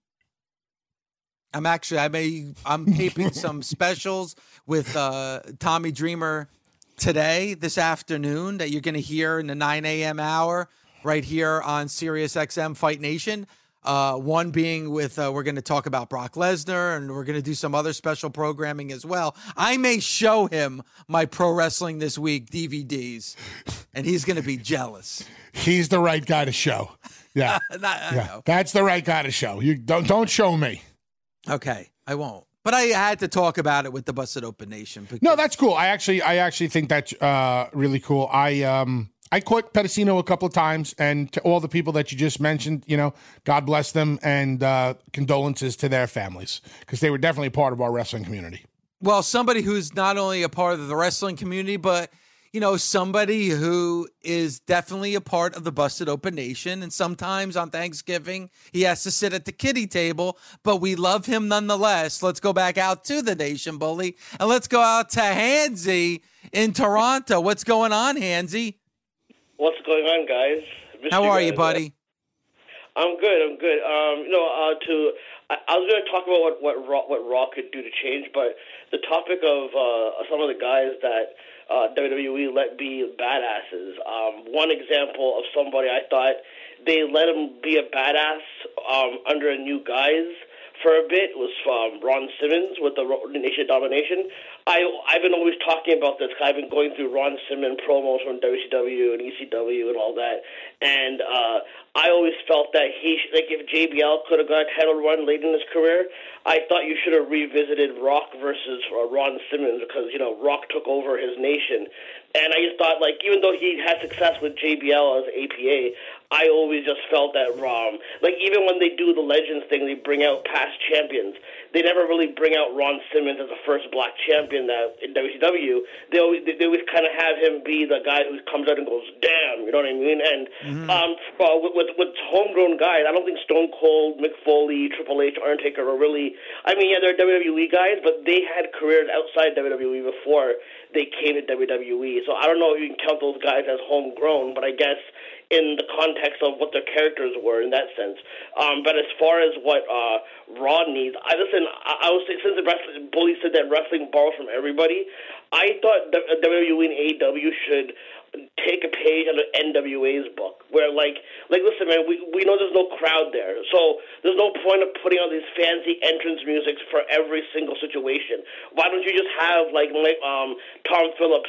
I'm actually, I may, I'm taping some specials with uh, Tommy Dreamer today, this afternoon, that you're going to hear in the nine a.m. hour right here on Sirius X M Fight Nation. Uh, one being with, uh, we're going to talk about Brock Lesnar, and we're going to do some other special programming as well. I may show him my Pro Wrestling This Week D V Ds, and he's going to be jealous. He's the right guy to show. Yeah, Not, I yeah. know. That's the right guy to show. You don't don't show me. Okay, I won't. But I had to talk about it with the Busted Open Nation. Because- No, that's cool. I actually I actually think that's uh, really cool. I um I caught Pedicino a couple of times, and to all the people that you just mentioned, you know, God bless them, and uh, condolences to their families, because they were definitely part of our wrestling community. Well, somebody who's not only a part of the wrestling community, but, you know, somebody who is definitely a part of the Busted Open Nation. And sometimes on Thanksgiving, he has to sit at the kiddie table, but we love him nonetheless. Let's go back out to the Nation, Bully, and let's go out to Hansy in Toronto. What's going on, Hansy? What's going on, guys? Missed How are guys, you, buddy? Uh, I'm good. I'm good. Um, you know, uh, to I, I was going to talk about what what Raw, what Raw could do to change, but the topic of uh, some of the guys that uh, W W E let be badasses. Um, one example of somebody I thought they let him be a badass um, under a new guise for a bit was um, Ron Simmons with the Nation Domination. I, I've been always talking about this. I've been going through Ron Simmons promos from W C W and E C W and all that, and uh, I always felt that he, sh- like, if J B L could have got a title run late in his career, I thought you should have revisited Rock versus uh, Ron Simmons, because, you know, Rock took over his nation. And I just thought, like, even though he had success with J B L as A P A, I always just felt that, um, like, even when they do the Legends thing, they bring out past champions. They never really bring out Ron Simmons as the first black champion that in W C W. They always, they always kind of have him be the guy who comes out and goes, damn, you know what I mean? And mm-hmm. um, uh, with, with, with homegrown guys, I don't think Stone Cold, Mick Foley, Triple H, Undertaker are really, I mean, yeah, they're W W E guys, but they had careers outside W W E before they came to W W E. So I don't know if you can count those guys as homegrown, but I guess in the context of what their characters were in that sense. Um, but as far as what uh, Raw needs, I listen, I, I would say, since the wrestling, Bully said that wrestling borrows from everybody, I thought W W E and A E W should take a page out of N W A's book, where, like, like listen, man, we, we know there's no crowd there, so there's no point of putting on these fancy entrance musics for every single situation. Why don't you just have, like, like um, Tom Phillips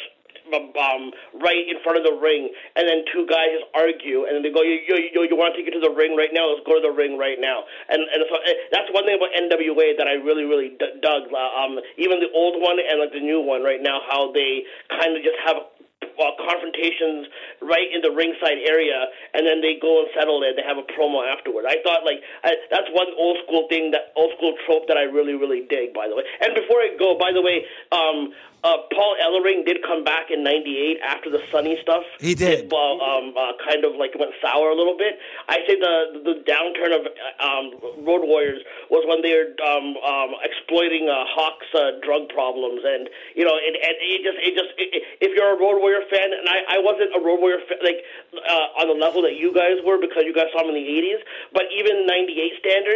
Um, right in front of the ring, and then two guys just argue, and then they go, you, you, you, you want to take it to the ring right now? Let's go to the ring right now. And and so that's one thing about N W A that I really, really d- dug. Um, even the old one and like the new one right now, how they kind of just have Uh, confrontations right in the ringside area, and then they go and settle it. They have a promo afterward. I thought, like, I, that's one old school thing, that old school trope that I really, really dig, by the way. And before I go, by the way, um, uh, Paul Ellering did come back in ninety-eight after the Sunny stuff. He did. It, well, um, uh, kind of like went sour a little bit. I say the the downturn of um, Road Warriors was when they were um, um, exploiting uh, Hawk's uh, drug problems, and you know, it, it, it just, it just, it, if you're a Road Warrior fan, and I, I wasn't a Road Warrior fan, like uh, on the level that you guys were, because you guys saw him in the eighties, but even ninety-eight standards,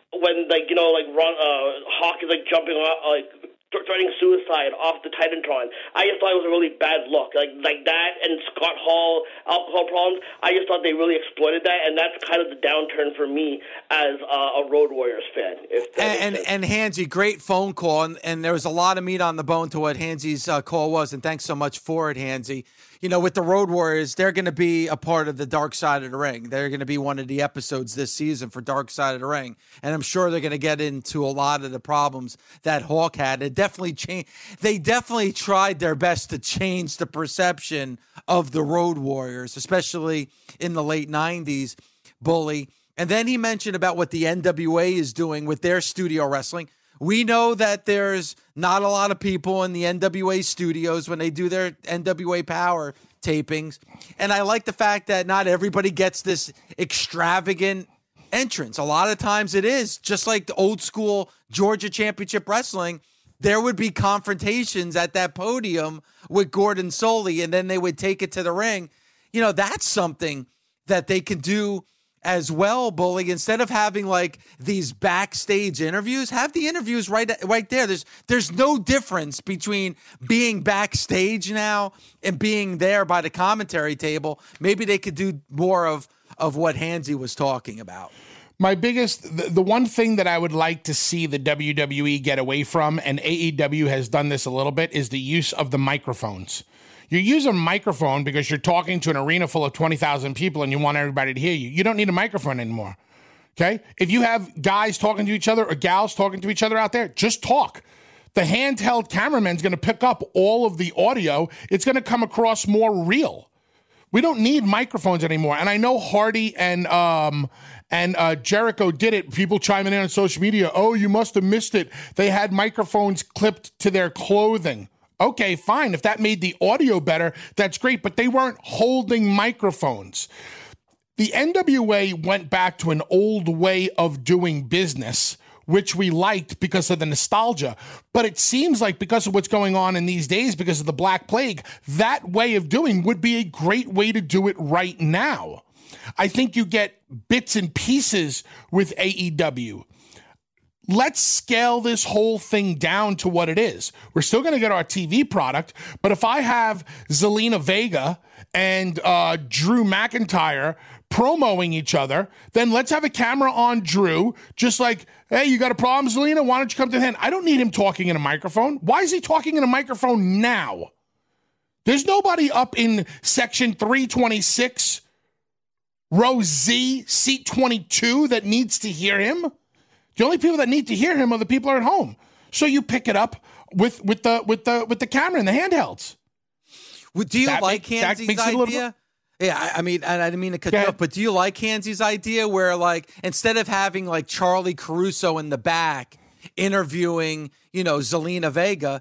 when like you know like Ron, uh, Hawk is like jumping off, like threatening suicide off the Titantron. I just thought it was a really bad look, like like that, and Scott Hall alcohol problems. I just thought they really exploited that, and that's kind of the downturn for me as uh, a Road Warriors fan. If and and, and Hansy, great phone call, and, and there was a lot of meat on the bone to what Hansy's uh, call was, and thanks so much for it, Hansy. You know, with the Road Warriors, they're going to be a part of the Dark Side of the Ring. They're going to be one of the episodes this season for Dark Side of the Ring. And I'm sure they're going to get into a lot of the problems that Hawk had. It definitely changed. They definitely tried their best to change the perception of the Road Warriors, especially in the late nineties, Bully. And then he mentioned about what the N W A is doing with their studio wrestling. We know that there's not a lot of people in the N W A studios when they do their N W A Power tapings. And I like the fact that not everybody gets this extravagant entrance. A lot of times it is just like the old school Georgia Championship Wrestling. There would be confrontations at that podium with Gordon Soley, and then they would take it to the ring. You know, that's something that they can do as well, Bully. Instead of having like these backstage interviews, have the interviews right right there. There's there's no difference between being backstage now and being there by the commentary table. Maybe they could do more of of what Hansy was talking about. My biggest, the, the one thing that I would like to see the W W E get away from, and A E W has done this a little bit, is the use of the microphones. You use a microphone because you're talking to an arena full of twenty thousand people and you want everybody to hear you. You don't need a microphone anymore, okay? If you have guys talking to each other or gals talking to each other out there, just talk. The handheld cameraman's going to pick up all of the audio. It's going to come across more real. We don't need microphones anymore. And I know Hardy and um, and uh, Jericho did it. People chiming in on social media, oh, you must have missed it. They had microphones clipped to their clothing. Okay, fine. If that made the audio better, that's great. But they weren't holding microphones. The N W A went back to an old way of doing business, which we liked because of the nostalgia. But it seems like because of what's going on in these days, because of the Black Plague, that way of doing would be a great way to do it right now. I think you get bits and pieces with A E W. Let's scale this whole thing down to what it is. We're still going to get our T V product, but if I have Zelina Vega and uh, Drew McIntyre promoting each other, then let's have a camera on Drew, just like, hey, you got a problem, Zelina? Why don't you come to the hand? I don't need him talking in a microphone. Why is he talking in a microphone now? There's nobody up in section three twenty-six, row Z, seat twenty-two that needs to hear him. The only people that need to hear him are the people who are at home. So you pick it up with with the with the with the camera and the handhelds. Well, do you that like make, Hansy's idea? Yeah, I, I mean, I, I didn't mean to cut you off, but do you like Hansy's idea where, like, instead of having like Charlie Caruso in the back interviewing, you know, Zelina Vega,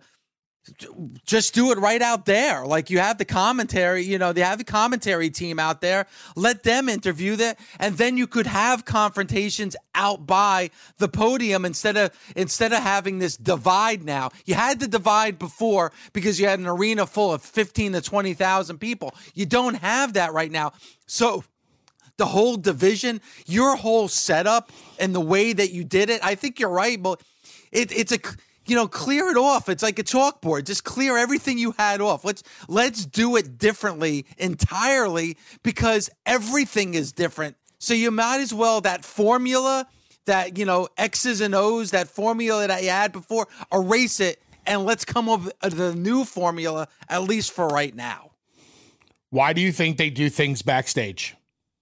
just do it right out there. Like, you have the commentary, you know, they have the commentary team out there. Let them interview that, and then you could have confrontations out by the podium instead of instead of having this divide now. You had the divide before because you had an arena full of fifteen to twenty thousand people. You don't have that right now. So the whole division, your whole setup and the way that you did it, I think you're right, but it, it's a You know, clear it off. It's like a chalkboard. Just clear everything you had off. Let's let's do it differently entirely because everything is different. So you might as well, that formula, that, you know, X's and O's, that formula that you had before, erase it and let's come up with a new formula, at least for right now. Why do you think they do things backstage?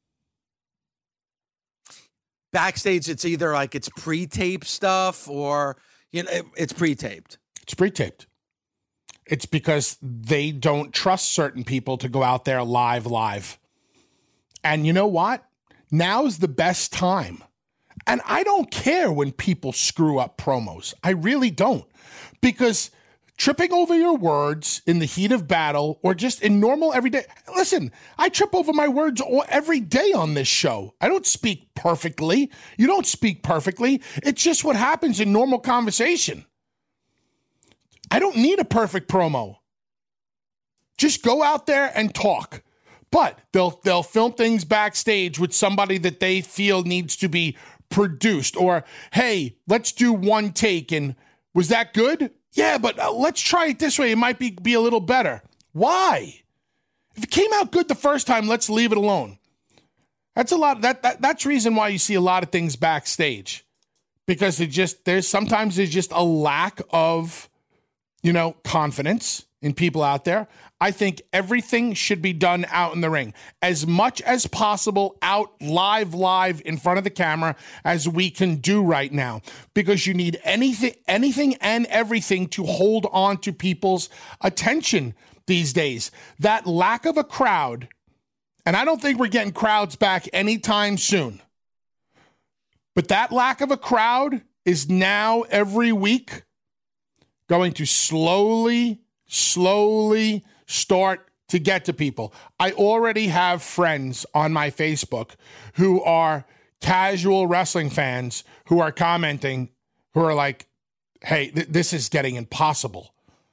Backstage, it's either like it's pre-tape stuff or... You know, it, it's pre-taped. It's pre-taped. It's because they don't trust certain people to go out there live, live. And you know what? Now's the best time. And I don't care when people screw up promos. I really don't. Because tripping over your words in the heat of battle or just in normal everyday... Listen, I trip over my words all, every day on this show. I don't speak perfectly. You don't speak perfectly. It's just what happens in normal conversation. I don't need a perfect promo. Just go out there and talk. But they'll they'll film things backstage with somebody that they feel needs to be produced. Or, hey, let's do one take, and was that good? Yeah, but uh, let's try it this way. It might be, be a little better. Why? If it came out good the first time, let's leave it alone. That's a lot. That, that that's reason why you see a lot of things backstage, because it just there's sometimes there's just a lack of, you know, confidence in people out there. I think everything should be done out in the ring as much as possible, out live, live in front of the camera as we can do right now, because you need anything, anything and everything to hold on to people's attention these days. That lack of a crowd. And I don't think we're getting crowds back anytime soon. But that lack of a crowd is now every week going to slowly, slowly start to get to people. I already have friends on my Facebook who are casual wrestling fans who are commenting, who are like, hey, th- this is getting impossible.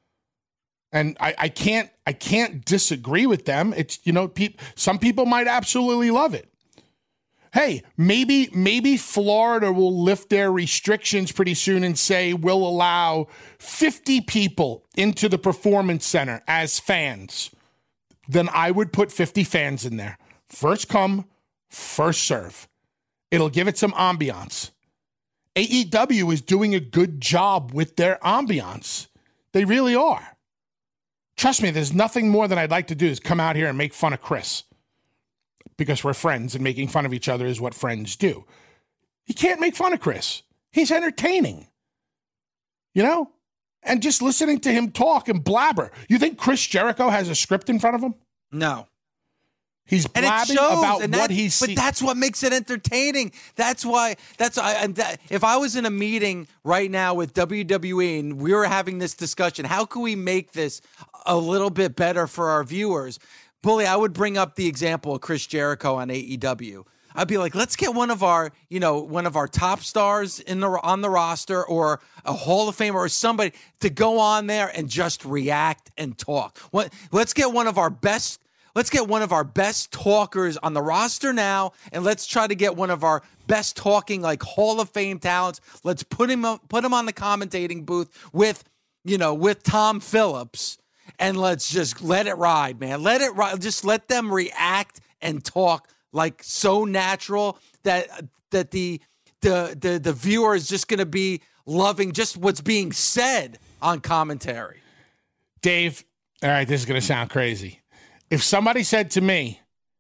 And I, I can't I can't disagree with them. It's, you know, pe- some people might absolutely love it. Hey, maybe maybe Florida will lift their restrictions pretty soon and say we'll allow fifty people into the Performance Center as fans. Then I would put fifty fans in there. First come, first serve. It'll give it some ambiance. A E W is doing a good job with their ambiance. They really are. Trust me, there's nothing more than I'd like to do is come out here and make fun of Chris, because we're friends and making fun of each other is what friends do. You can't make fun of Chris. He's entertaining, you know? And just listening to him talk and blabber. You think Chris Jericho has a script in front of him? No. He's blabbing about and what that, he's But seen. that's what makes it entertaining. That's why, that's I, and that, if I was in a meeting right now with W W E and we were having this discussion, how can we make this a little bit better for our viewers? Bully, I would bring up the example of Chris Jericho on A E W. I'd be like, let's get one of our, you know, one of our top stars in the on the roster, or a Hall of Famer, or somebody to go on there and just react and talk. What? Let's get one of our best. Let's get one of our best talkers on the roster now, and let's try to get one of our best talking, like, Hall of Fame talents. Let's put him put him on the commentating booth with, you know, with Tom Phillips, and let's just let it ride, man. Let it ride. Just let them react and talk like so natural that that the the the, the viewer is just going to be loving just what's being said on commentary. Dave, all right, this is going to sound crazy. If somebody said to me,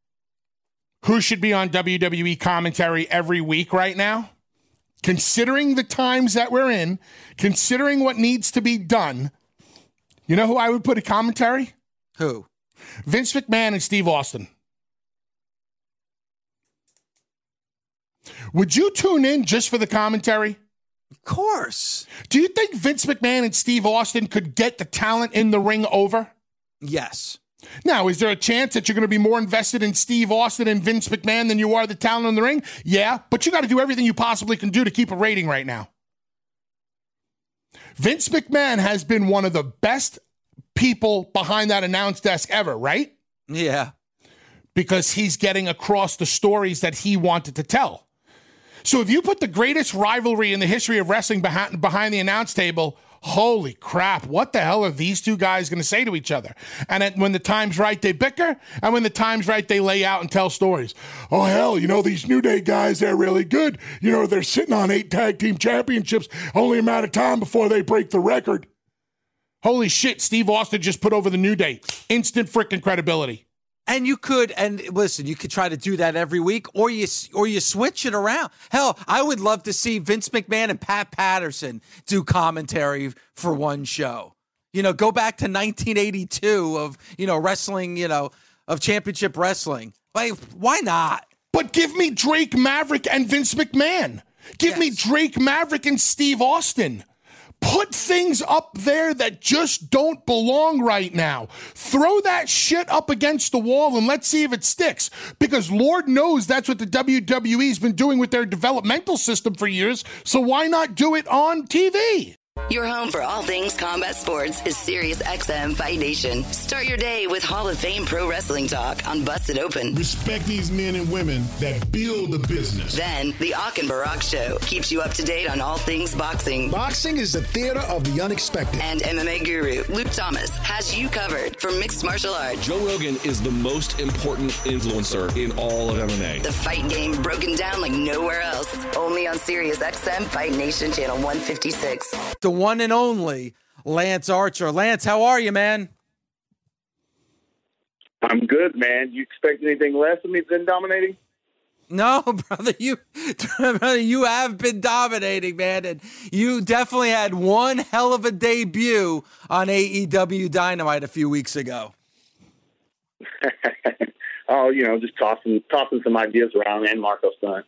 who should be on W W E commentary every week right now, considering the times that we're in, considering what needs to be done, you know who I would put a commentary? Who? Vince McMahon and Steve Austin. Would you tune in just for the commentary? Of course. Do you think Vince McMahon and Steve Austin could get the talent in the ring over? Yes. Now, is there a chance that you're going to be more invested in Steve Austin and Vince McMahon than you are the talent in the ring? Yeah, but you got to do everything you possibly can do to keep a rating right now. Vince McMahon has been one of the best people behind that announce desk ever, right? Yeah. Because he's getting across the stories that he wanted to tell. So if you put the greatest rivalry in the history of wrestling behind, behind the announce table, holy crap, what the hell are these two guys going to say to each other? And at, when the time's right, they bicker, and when the time's right, they lay out and tell stories. Oh, hell, you know, these New Day guys, they're really good. You know, they're sitting on eight tag team championships, only a matter of time before they break the record. Holy shit, Steve Austin just put over the New Day. Instant freaking credibility. And you could, and listen, you could try to do that every week, or you or you switch it around. Hell, I would love to see Vince McMahon and Pat Patterson do commentary for one show. You know, go back to nineteen eighty-two of, you know, wrestling, you know, of championship wrestling. Like, why not? But give me Drake Maverick and Vince McMahon. Give yes. me Drake Maverick and Steve Austin. Put things up there that just don't belong right now. Throw that shit up against the wall and let's see if it sticks. Because Lord knows that's what the W W E's been doing with their developmental system for years. So why not do it on T V? Your home for all things combat sports is SiriusXM Fight Nation. Start your day with Hall of Fame Pro Wrestling Talk on Busted Open. Respect these men and women that build the business. Then, the Ak and Barak Show keeps you up to date on all things boxing. Boxing is the theater of the unexpected. And M M A guru Luke Thomas has you covered for mixed martial arts. Joe Rogan is the most important influencer in all of M M A. The fight game broken down like nowhere else. Only on SiriusXM Fight Nation Channel one fifty-six. The one and only Lance Archer. Lance, how are you, man? I'm good, man. You expect anything less of me than dominating? No, brother, you, brother, you have been dominating, man, and you definitely had one hell of a debut on A E W Dynamite a few weeks ago. Oh, you know, just tossing tossing some ideas around, and Marco Stunt.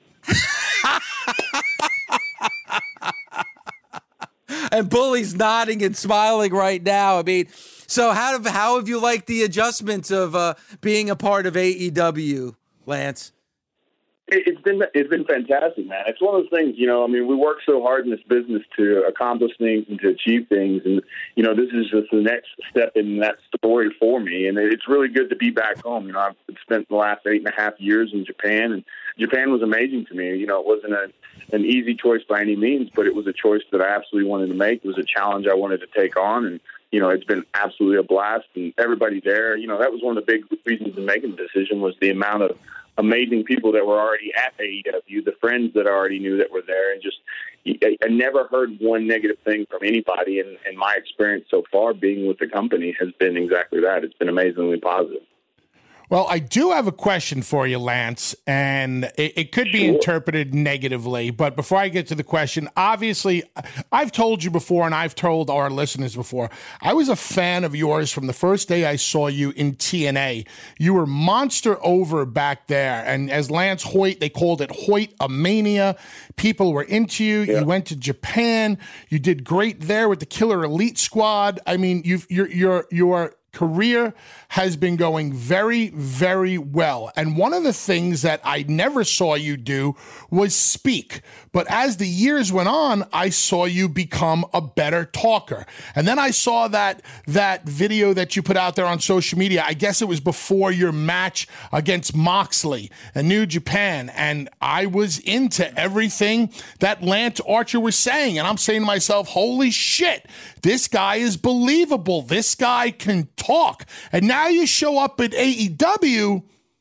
And Bully's nodding and smiling right now. I mean, so how have, how have you liked the adjustments of uh, being a part of A E W, Lance? It, it's been it's been fantastic, man. It's one of those things, you know. I mean, we work so hard in this business to accomplish things and to achieve things, and you know, this is just the next step in that story for me. And it's really good to be back home. You know, I've spent the last eight and a half years in Japan, and Japan was amazing to me. You know, it wasn't a an easy choice by any means, but it was a choice that I absolutely wanted to make. It was a challenge I wanted to take on, and you know, it's been absolutely a blast. And everybody there, you know, that was one of the big reasons in making the decision was the amount of amazing people that were already at A E W, the friends that I already knew that were there, and just I, I never heard one negative thing from anybody. And, and my experience so far being with the company has been exactly that. It's been amazingly positive. Well, I do have a question for you, Lance, and it, it could be sure. interpreted negatively. But before I get to the question, obviously, I've told you before, and I've told our listeners before, I was a fan of yours from the first day I saw you in T N A. You were monster over back there. And as Lance Hoyt, they called it Hoyt-a-mania. People were into you. Yeah. You went to Japan. You did great there with the Killer Elite Squad. I mean, you've, you're, you're, you're, career has been going very, very well. And one of the things that I never saw you do was speak. But as the years went on, I saw you become a better talker. And then I saw that that video that you put out there on social media. I guess it was before your match against Moxley in New Japan. And I was into everything that Lance Archer was saying. And I'm saying to myself, holy shit, this guy is believable. This guy can talk. And now you show up at A E W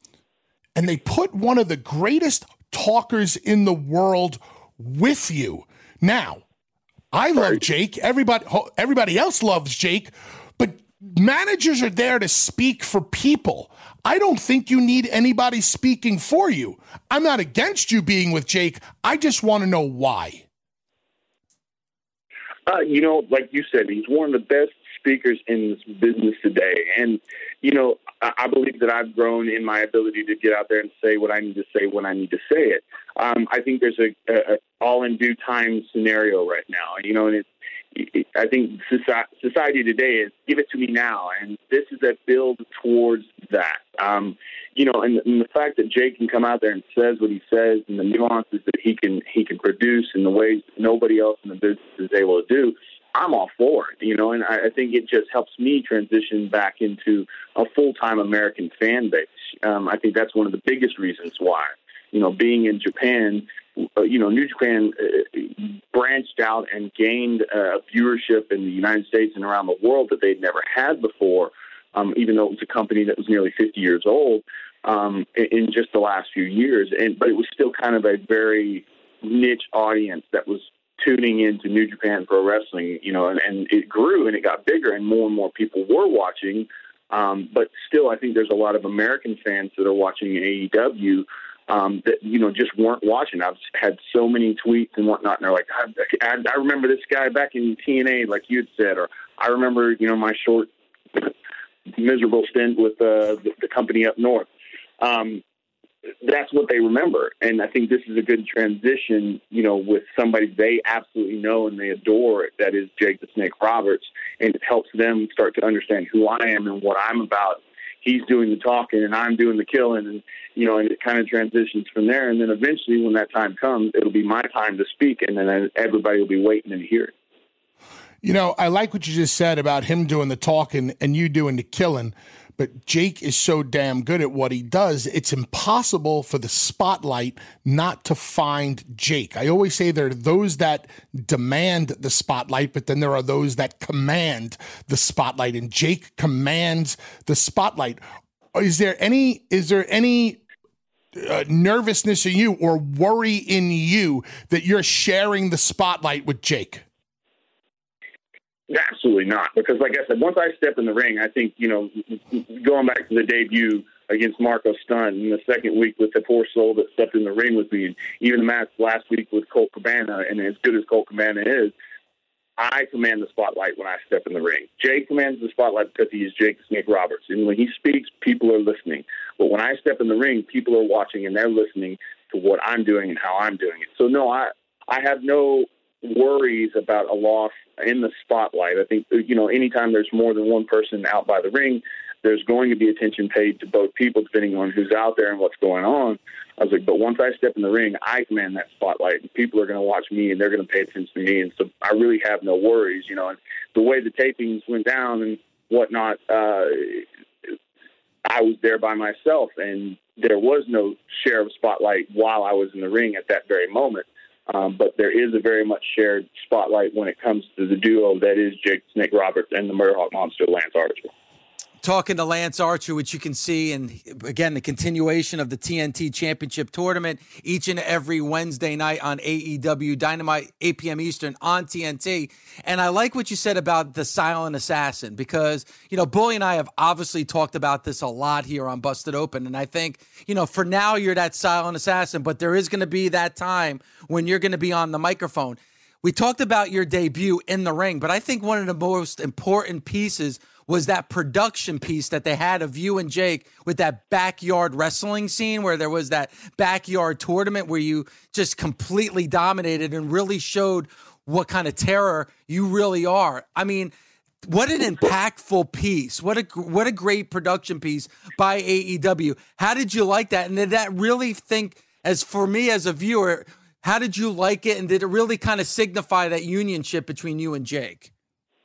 and they put one of the greatest talkers in the world with you. Now, I love Jake. Everybody, everybody else loves Jake, but managers are there to speak for people. I don't think you need anybody speaking for you. I'm not against you being with Jake. I just want to know why. Uh, you know, like you said, he's one of the best speakers in this business today. And, you know, I, I believe that I've grown in my ability to get out there and say what I need to say when I need to say it. Um, I think there's a, a, a all in due time scenario right now, you know, and it's, it, I think society, society today is give it to me now. And this is a build towards that. Um, you know, and, and the fact that Jake can come out there and says what he says and the nuances that he can, he can produce in the ways that nobody else in the business is able to do, I'm all for it, you know, and I, I think it just helps me transition back into a full-time American fan base. Um, I think that's one of the biggest reasons why, you know, being in Japan, uh, you know, New Japan uh, branched out and gained uh, viewership in the United States and around the world that they'd never had before, um, even though it was a company that was nearly fifty years old um, in, in just the last few years. And but it was still kind of a very niche audience that was tuning into New Japan Pro Wrestling, you know, and, and it grew and it got bigger and more and more people were watching. Um, but still, I think there's a lot of American fans that are watching A E W um, that, you know, just weren't watching. I've had so many tweets and whatnot, and they're like, I, I, I remember this guy back in T N A, like you had said, or I remember, you know, my short, miserable stint with uh, the, the company up north. Um, that's what they remember. And I think this is a good transition, you know, with somebody they absolutely know and they adore, that is Jake the Snake Roberts. And it helps them start to understand who I am and what I'm about. He's doing the talking and I'm doing the killing, and, you know, and it kind of transitions from there. And then eventually when that time comes, it'll be my time to speak, and then everybody will be waiting to hear it. You know, I like what you just said about him doing the talking and you doing the killing, but Jake is so damn good at what he does, it's impossible for the spotlight not to find Jake. I always say there are those that demand the spotlight, but then there are those that command the spotlight, and Jake commands the spotlight. Is there any, is there any uh, nervousness in you or worry in you that you're sharing the spotlight with Jake? Absolutely not, because like I said, once I step in the ring, I think, you know, going back to the debut against Marco Stunt in the second week with the poor soul that stepped in the ring with me, and even the match last week with Colt Cabana, and as good as Colt Cabana is, I command the spotlight when I step in the ring. Jake commands the spotlight because he is Jake the Snake Roberts, and when he speaks, people are listening. But when I step in the ring, people are watching and they're listening to what I'm doing and how I'm doing it. So no, I I have no worries about a loss in the spotlight. I think, you know, anytime there's more than one person out by the ring, there's going to be attention paid to both people depending on who's out there and what's going on. I was like, but once I step in the ring, I command that spotlight, and people are going to watch me and they're going to pay attention to me. And so I really have no worries, you know. And the way the tapings went down and whatnot, uh, I was there by myself, and there was no share of spotlight while I was in the ring at that very moment. Um, but there is a very much shared spotlight when it comes to the duo that is Jake Snake Roberts and the Murderhawk Monster, Lance Archer. Talking to Lance Archer, which you can see, and again, the continuation of the T N T Championship Tournament each and every Wednesday night on A E W Dynamite, eight p.m. Eastern on T N T. And I like what you said about the silent assassin, because, you know, Bully and I have obviously talked about this a lot here on Busted Open. And I think, you know, for now you're that silent assassin, but there is going to be that time when you're going to be on the microphone. We talked about your debut in the ring, but I think one of the most important pieces was that production piece that they had of you and Jake with that backyard wrestling scene where there was that backyard tournament where you just completely dominated and really showed what kind of terror you really are. I mean, what an impactful piece. What a, what a great production piece by A E W. How did you like that? And did that really think, as for me as a viewer, how did you like it? And did it really kind of signify that unionship between you and Jake?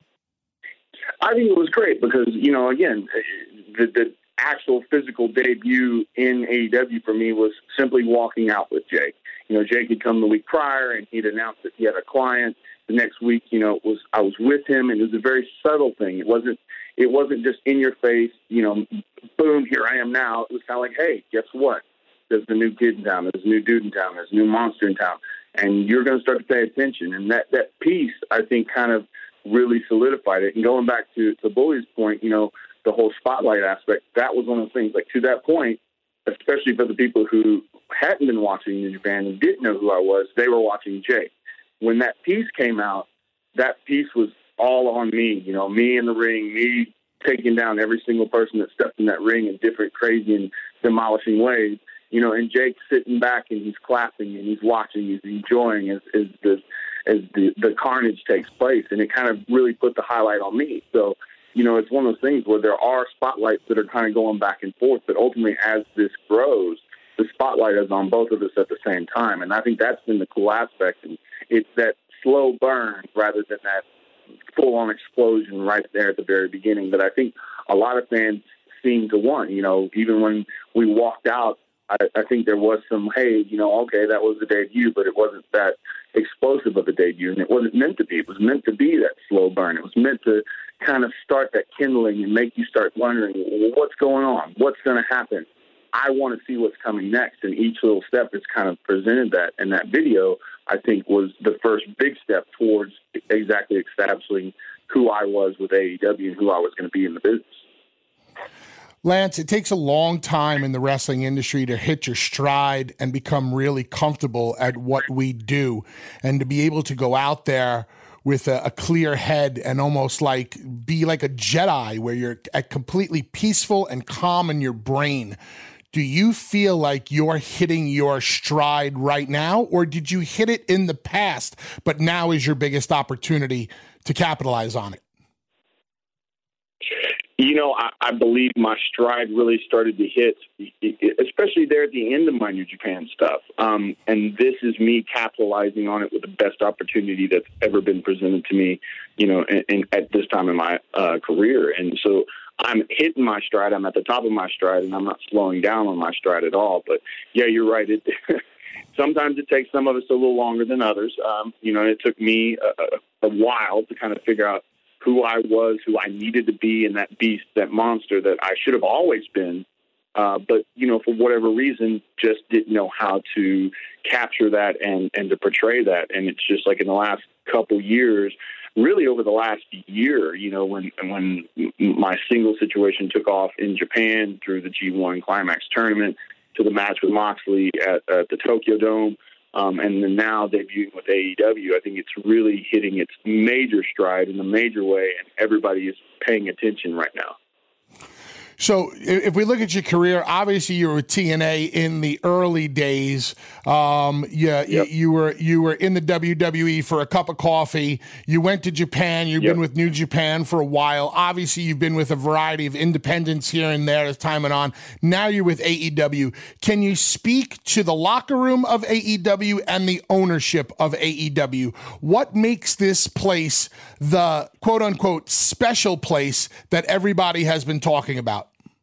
I think it was great because, you know, again, the, the actual physical debut in A E W for me was simply walking out with Jake. You know, Jake had come the week prior and he'd announced that he had a client. The next week, you know, it was I was with him, and it was a very subtle thing. It wasn't it wasn't just in your face, you know, boom, here I am now. It was kind of like, hey, guess what? There's a new kid in town. There's a new dude in town. There's a new monster in town. And you're going to start to pay attention. And that, that piece, I think, kind of really solidified it. And going back to, to Bully's point, you know, the whole spotlight aspect, that was one of the things. Like, to that point, especially for the people who hadn't been watching New Japan and didn't know who I was, they were watching Jake. When that piece came out, that piece was all on me, you know, me in the ring, me taking down every single person that stepped in that ring in different crazy and demolishing ways, you know, and Jake sitting back and he's clapping and he's watching, he's enjoying as, as, the, as the, the carnage takes place. And it kind of really put the highlight on me. So, you know, it's one of those things where there are spotlights that are kind of going back and forth, but ultimately as this grows, the spotlight is on both of us at the same time. And I think that's been the cool aspect. And it's that slow burn rather than that full-on explosion right there at the very beginning that I think a lot of fans seem to want. You know, even when we walked out, I, I think there was some, hey, you know, okay, that was the debut, but it wasn't that explosive of a debut, and it wasn't meant to be. It was meant to be that slow burn. It was meant to kind of start that kindling and make you start wondering, well, what's going on? What's going to happen? I want to see what's coming next, and each little step is kind of presented that. And that video, I think, was the first big step towards exactly establishing who I was with A E W and who I was going to be in the business. Lance, it takes a long time in the wrestling industry to hit your stride and become really comfortable at what we do, and to be able to go out there with a, a clear head and almost like be like a Jedi where you're at completely peaceful and calm in your brain. Do you feel like you're hitting your stride right now, or did you hit it in the past, but now is your biggest opportunity to capitalize on it? You know, I, I believe my stride really started to hit, especially there at the end of my New Japan stuff. Um, and this is me capitalizing on it with the best opportunity that's ever been presented to me, you know, in, in, at this time in my uh, career. And so I'm hitting my stride. I'm at the top of my stride, and I'm not slowing down on my stride at all. But, yeah, you're right. It sometimes it takes some of us a little longer than others. Um, you know, it took me a, a while to kind of figure out who I was, who I needed to be, and that beast, that monster that I should have always been. Uh, but, you know, for whatever reason, just didn't know how to capture that and, and to portray that. And it's just like in the last couple years, really over the last year, you know, when when my single situation took off in Japan through the G one Climax tournament to the match with Moxley at, at the Tokyo Dome, Um, and then now debuting with A E W, I think it's really hitting its major stride in a major way, and everybody is paying attention right now. So if we look at your career, obviously you were with T N A in the early days. Um, yeah, yep. you, you were you were in the W W E for a cup of coffee. You went to Japan. You've yep. been with New Japan for a while. Obviously, you've been with a variety of independents here and there as time went on. Now you're with A E W. Can you speak to the locker room of A E W and the ownership of A E W? What makes this place the quote-unquote special place that everybody has been talking about?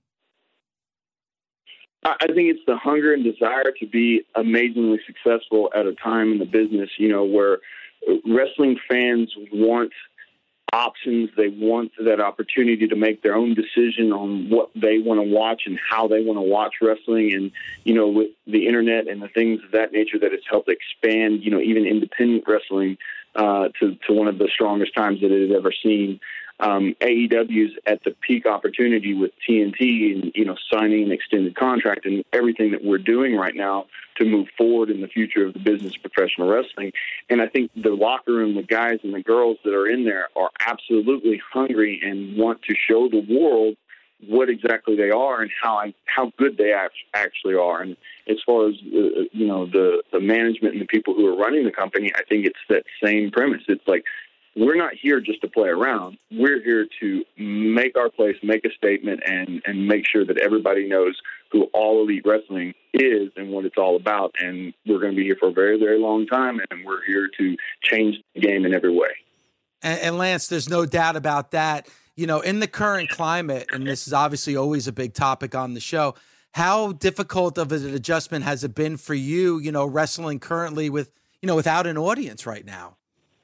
I think it's the hunger and desire to be amazingly successful at a time in the business, you know, where wrestling fans want options. They want that opportunity to make their own decision on what they want to watch and how they want to watch wrestling. And, you know, with the internet and the things of that nature that has helped expand, you know, even independent wrestling uh, to, to one of the strongest times that it has ever seen. Um, A E W's at the peak opportunity with T N T and, you know, signing an extended contract and everything that we're doing right now to move forward in the future of the business of professional wrestling. And I think the locker room, the guys and the girls that are in there are absolutely hungry and want to show the world what exactly they are and how I, how good they actually are. And as far as, uh, you know, the, the management and the people who are running the company, I think it's that same premise. It's like, we're not here just to play around. We're here to make our place, make a statement, and, and make sure that everybody knows who All Elite Wrestling is and what it's all about. And we're going to be here for a very, very long time, and we're here to change the game in every way. And, and Lance, there's no doubt about that. You know, in the current climate, and this is obviously always a big topic on the show, how difficult of an adjustment has it been for you, you know, wrestling currently with, you know, without an audience right now?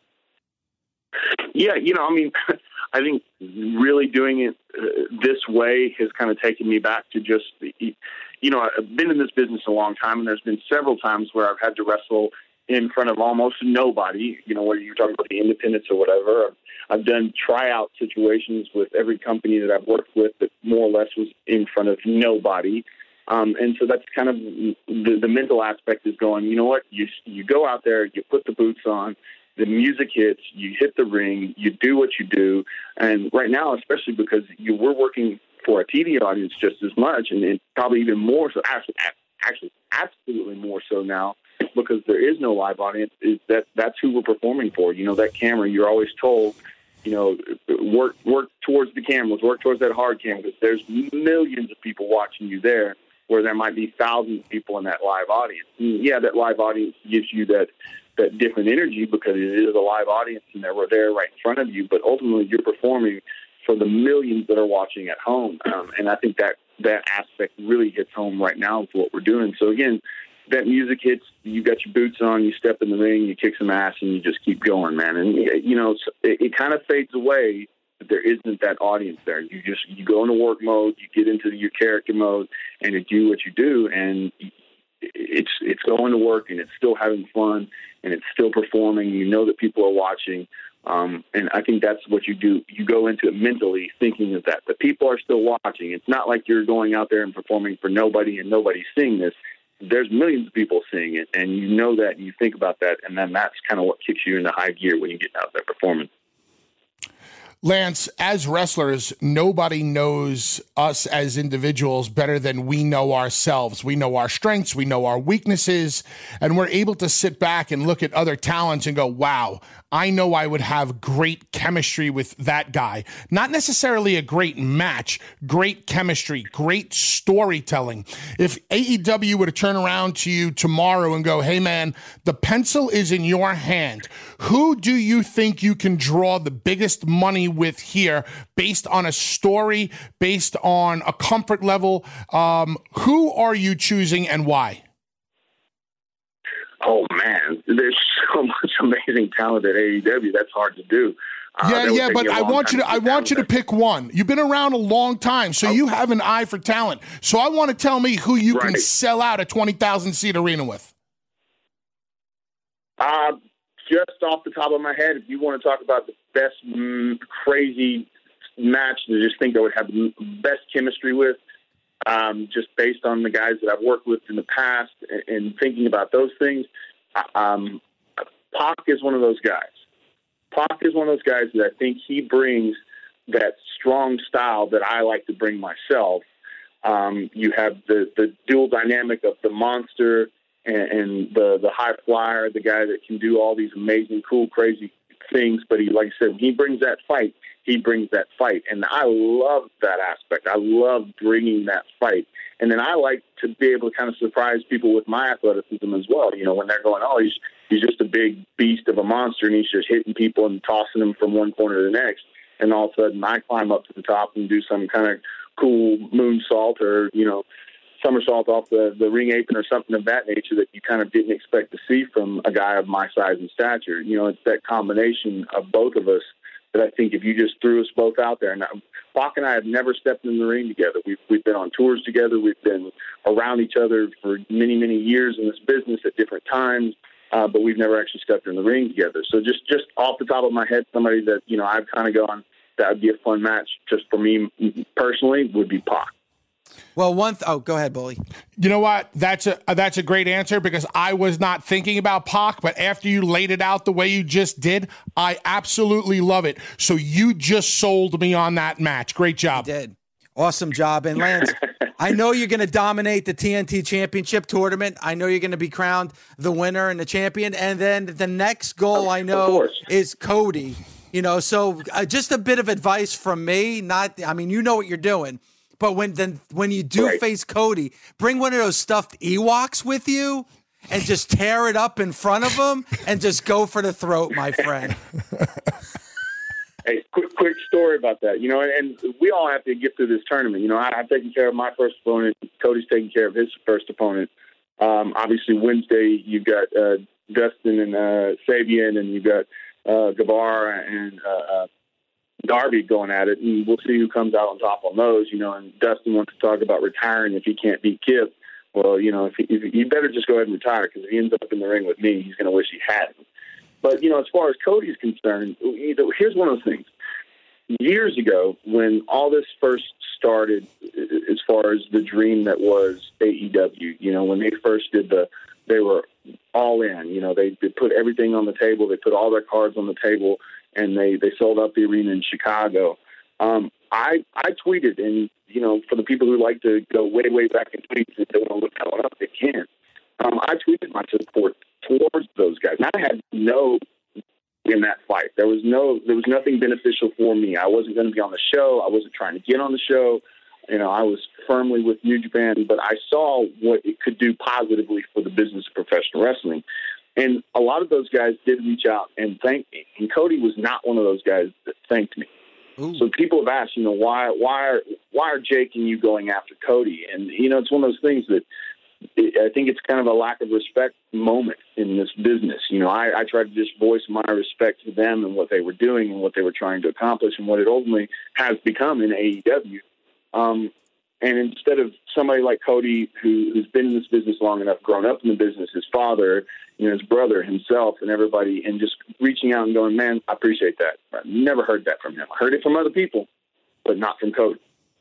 Yeah, you know, I mean, I think really doing it uh, this way has kind of taken me back to just, you know, I've been in this business a long time, and there's been several times where I've had to wrestle in front of almost nobody, you know, whether you're talking about the independents or whatever. I've, I've done tryout situations with every company that I've worked with that more or less was in front of nobody. Um, and so that's kind of the, the mental aspect is going, you know what, you you go out there, you put the boots on, the music hits, you hit the ring, you do what you do. And right now, especially because you we're working for a T V audience just as much, and, and probably even more so, actually, actually absolutely more so now, because there is no live audience, is that that's who we're performing for. You know, that camera, you're always told, you know, work work towards the cameras, work towards that hard cam, because there's millions of people watching you there, where there might be thousands of people in that live audience. And yeah, that live audience gives you that that different energy because it is a live audience and they're there right in front of you, but ultimately you're performing for the millions that are watching at home. Um, and I think that that aspect really hits home right now with what we're doing. So again, that music hits, you got your boots on, you step in the ring, you kick some ass, and you just keep going, man. And, you know, it, it kind of fades away, but there isn't that audience there. You just, you go into work mode, you get into your character mode, and you do what you do, and it's it's going to work, and it's still having fun, and it's still performing. You know that people are watching, um, and I think that's what you do. You go into it mentally thinking of that. The people are still watching. It's not like you're going out there and performing for nobody and nobody's seeing this. There's millions of people seeing it, and you know that, and you think about that, and then that's kind of what kicks you into high gear when you get out there performing. Lance, as wrestlers, nobody knows us as individuals better than we know ourselves. We know our strengths, we know our weaknesses, and we're able to sit back and look at other talents and go, wow, I know I would have great chemistry with that guy. Not necessarily a great match, great chemistry, great storytelling. If A E W were to turn around to you tomorrow and go, hey man, the pencil is in your hand, who do you think you can draw the biggest money with here based on a story, based on a comfort level? Um, who are you choosing and why? Oh, man, there's so much amazing talent at A E W. That's hard to do. Uh, yeah, yeah, but I want you to I want you to pick one. You've been around a long time, so oh. you have an eye for talent. So I want to tell me who you right. can sell out a twenty thousand seat arena with. Uh, just off the top of my head, if you want to talk about the best mm, crazy match to just think I would have the best chemistry with, Um, just based on the guys that I've worked with in the past and, and thinking about those things, um, Pac is one of those guys. Pac is one of those guys that I think he brings that strong style that I like to bring myself. Um, you have the, the dual dynamic of the monster and, and the, the high flyer, the guy that can do all these amazing, cool, crazy things. But he, like I said, when he brings that fight, he brings that fight. And I love that aspect. I love bringing that fight. And then I like to be able to kind of surprise people with my athleticism as well. You know, when they're going, oh, he's, he's just a big beast of a monster and he's just hitting people and tossing them from one corner to the next. And all of a sudden I climb up to the top and do some kind of cool moonsault or, you know, somersault off the, the ring apron or something of that nature that you kind of didn't expect to see from a guy of my size and stature. You know, it's that combination of both of us that I think if you just threw us both out there. And Pac and I have never stepped in the ring together. We've, we've been on tours together. We've been around each other for many, many years in this business at different times, uh, but we've never actually stepped in the ring together. So just, just off the top of my head, somebody that, you know, I've kind of gone, that would be a fun match just for me personally would be Pac. Well, one. Th- oh, go ahead, Bully. You know what? That's a that's a great answer because I was not thinking about Pac, but after you laid it out the way you just did, I absolutely love it. So you just sold me on that match. Great job. You did. Awesome job. And Lance, I know you're going to dominate the T N T Championship tournament. I know you're going to be crowned the winner and the champion. And then the next goal I know is Cody. You know, so uh, just a bit of advice from me. Not, I mean, you know what you're doing. But when then when you do right. face Cody, bring one of those stuffed Ewoks with you and just tear it up in front of him and just go for the throat, my friend. Hey, quick, quick story about that. You know, and we all have to get through this tournament. You know, I, I've taken care of my first opponent. Cody's taking care of his first opponent. Um, obviously, Wednesday, you've got uh, Dustin and uh, Sabian, and you've got uh, Guevara and uh, uh Darby going at it, and we'll see who comes out on top on those, you know, and Dustin wants to talk about retiring if he can't beat Kip. Well, you know, if, he, if you better just go ahead and retire because if he ends up in the ring with me, he's going to wish he hadn't. But, you know, as far as Cody's concerned, here's one of those things. Years ago, when all this first started, as far as the dream that was A E W, you know, when they first did the, they were all in, you know, they, they put everything on the table. They put all their cards on the table. And they, they sold out the arena in Chicago. Um, I I tweeted, and, you know, for the people who like to go way, way back in tweets and they want to look that one up, they can. Um, I tweeted my support towards those guys. And I had no in that fight. There was no, there was nothing beneficial for me. I wasn't going to be on the show. I wasn't trying to get on the show. You know, I was firmly with New Japan, but I saw what it could do positively for the business of professional wrestling. And a lot of those guys did reach out and thank me. And Cody was not one of those guys that thanked me. Ooh. So people have asked, you know, why, why are, why are Jake and you going after Cody? And, you know, it's one of those things that it, I think it's kind of a lack of respect moment in this business. You know, I, I try to just voice my respect to them and what they were doing and what they were trying to accomplish and what it ultimately has become in A E W. Um, And instead of somebody like Cody, who, who's been in this business long enough, grown up in the business, his father, you know, his brother, himself, and everybody, and just reaching out and going, man, I appreciate that. I've never heard that from him. I heard it from other people, but not from Cody.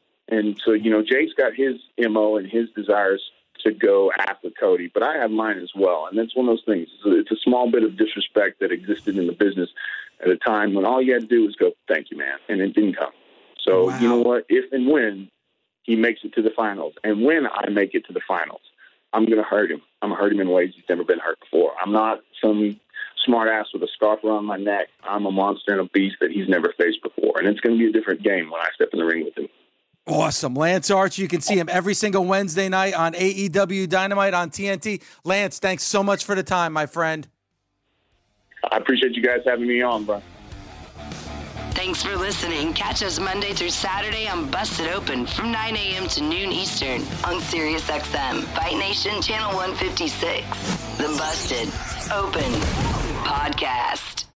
And so, you know, Jake's got his M O and his desires to go after Cody, but I have mine as well. And that's one of those things. It's a small bit of disrespect that existed in the business at a time when all you had to do was go, thank you, man. And it didn't come. So, wow. You know what? If and when he makes it to the finals, and when I make it to the finals, I'm going to hurt him. I'm going to hurt him in ways he's never been hurt before. I'm not some smart ass with a scarf around my neck. I'm a monster and a beast that he's never faced before. And it's going to be a different game when I step in the ring with him. Awesome. Lance Archer, you can see him every single Wednesday night on A E W Dynamite on T N T. Lance, thanks so much for the time, my friend. I appreciate you guys having me on, bro. Thanks for listening. Catch us Monday through Saturday on Busted Open from nine a.m. to noon Eastern on SiriusXM Fight Nation Channel one fifty-six. The Busted Open Podcast.